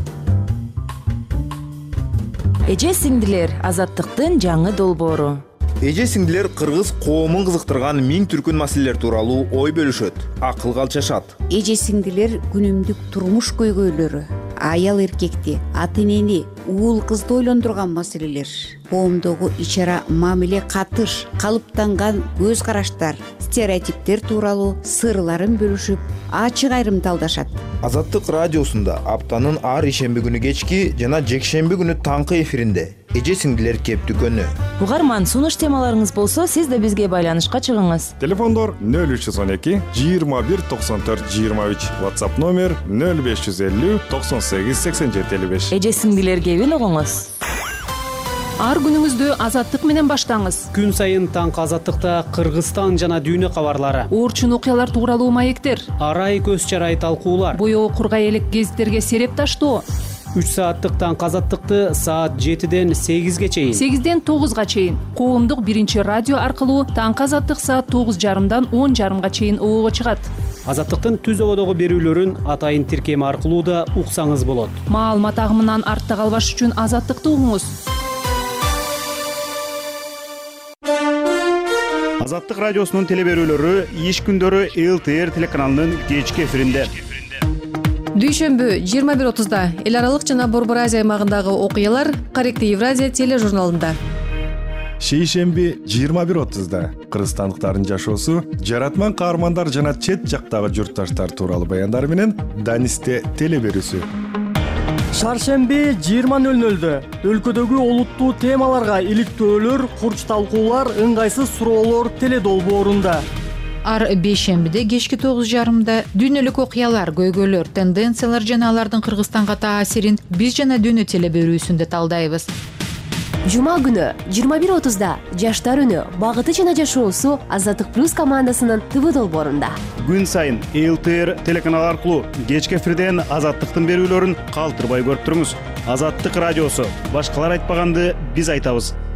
Эже сиңдилер, азаттыктын жаңы долбоору. эже сиңдилер кыргыз коомун кызыктырган миң түркүн маселелер тууралуу ой бөлүшөт, акыл калчашат. эже сиңдилер күнүмдүк турмуш көйгөйлөрү, аял эркекти, ата энени, уул кызды ойлондурган маселелер, коомдогу ич ара мамиле катыш, калыптанган көз караштар, стереотиптер тууралуу сырларын бөлүшүп, ачык айрымдалдашат. Азаттык радиосунда аптанын ар ишемби күнү кечки жана жекшемби күнү таңкы эфиринде эже сиңдилер кептикөнү. Угарман, сунуш темаларыңыз болсо, сиз да бизге байланышка чыгыңыз. Телефондор нөл үч жүз он эки жыйырма бир токсон төрт жыйырма үч, WhatsApp номер нөл беш жүз элүү токсон сегиз сексен жети элүү беш. Эже сиңдилер кебин угуңуз. Ар күнүңүздү азаттык менен баштаңыз. Күн сайын таңкы азаттыкта Кыргызстан жана дүйнө кабарлары, Орчун окуялар тууралуу маектер, арай көз чарай талкуулар, боёо кургай элек гезиттерге сереп таштоо. үч сааттык таңкы азаттыкты саат жетиден сегизге чейин, сегизден тогузга чейин коомдук биринчи радио аркылуу таңкы азаттык саат тогуз жарымдан он жарымга чейин оого чыгат. Азаттыктын түз ободогу берүүлөрүн атайын тиркеми аркылуу да уксаңыз болот. Маалымат агымынан артта калбаш үчүн азаттыкты угуңуз. Азаттык радиосунун теле берүүлөрү иш күндөрү эл тэ эр телеканалынын кечки эфиринде. Дүйшөмбү жыйырма бир отузда эл аралык жана Борбор Азия аймагындагы окуялар Каректи Евразия тележурналында. Шейшемби жыйырма бир отузда кыргызстандыктардын жашоосу, жаратман каармандар жана чет жактагы журтташтар тууралуу баяндар менен Данисте теле берүүсү. Шаршемби жыйырма нөл нөлдө өлкөдөгү олуттуу темаларга иликтөөлөр, курч талкуулар, ыңгайсыз суроолор теле долбоорунда. Ар бейшембиде кечки тогуз жарымда дүйнөлүк окуялар, көйгөйлөр, тенденциялар жана алардын Кыргызстанга таасирин биз жана дүйнө теле берүүсүндө талдайбыз. Жума күнү жыйырма бир отузда жаштар үнү, багыты жана жашоосу Азаттык плюс командасынын тэ вэ долбоорунда. Күн сайын эл тэ эр телеканалы аркылуу кечки эфирден Азаттыктын берүүлөрүн калтырбай көрүп туруңуз. Азаттык радиосу, башкалар айтпаганды биз айтабыз.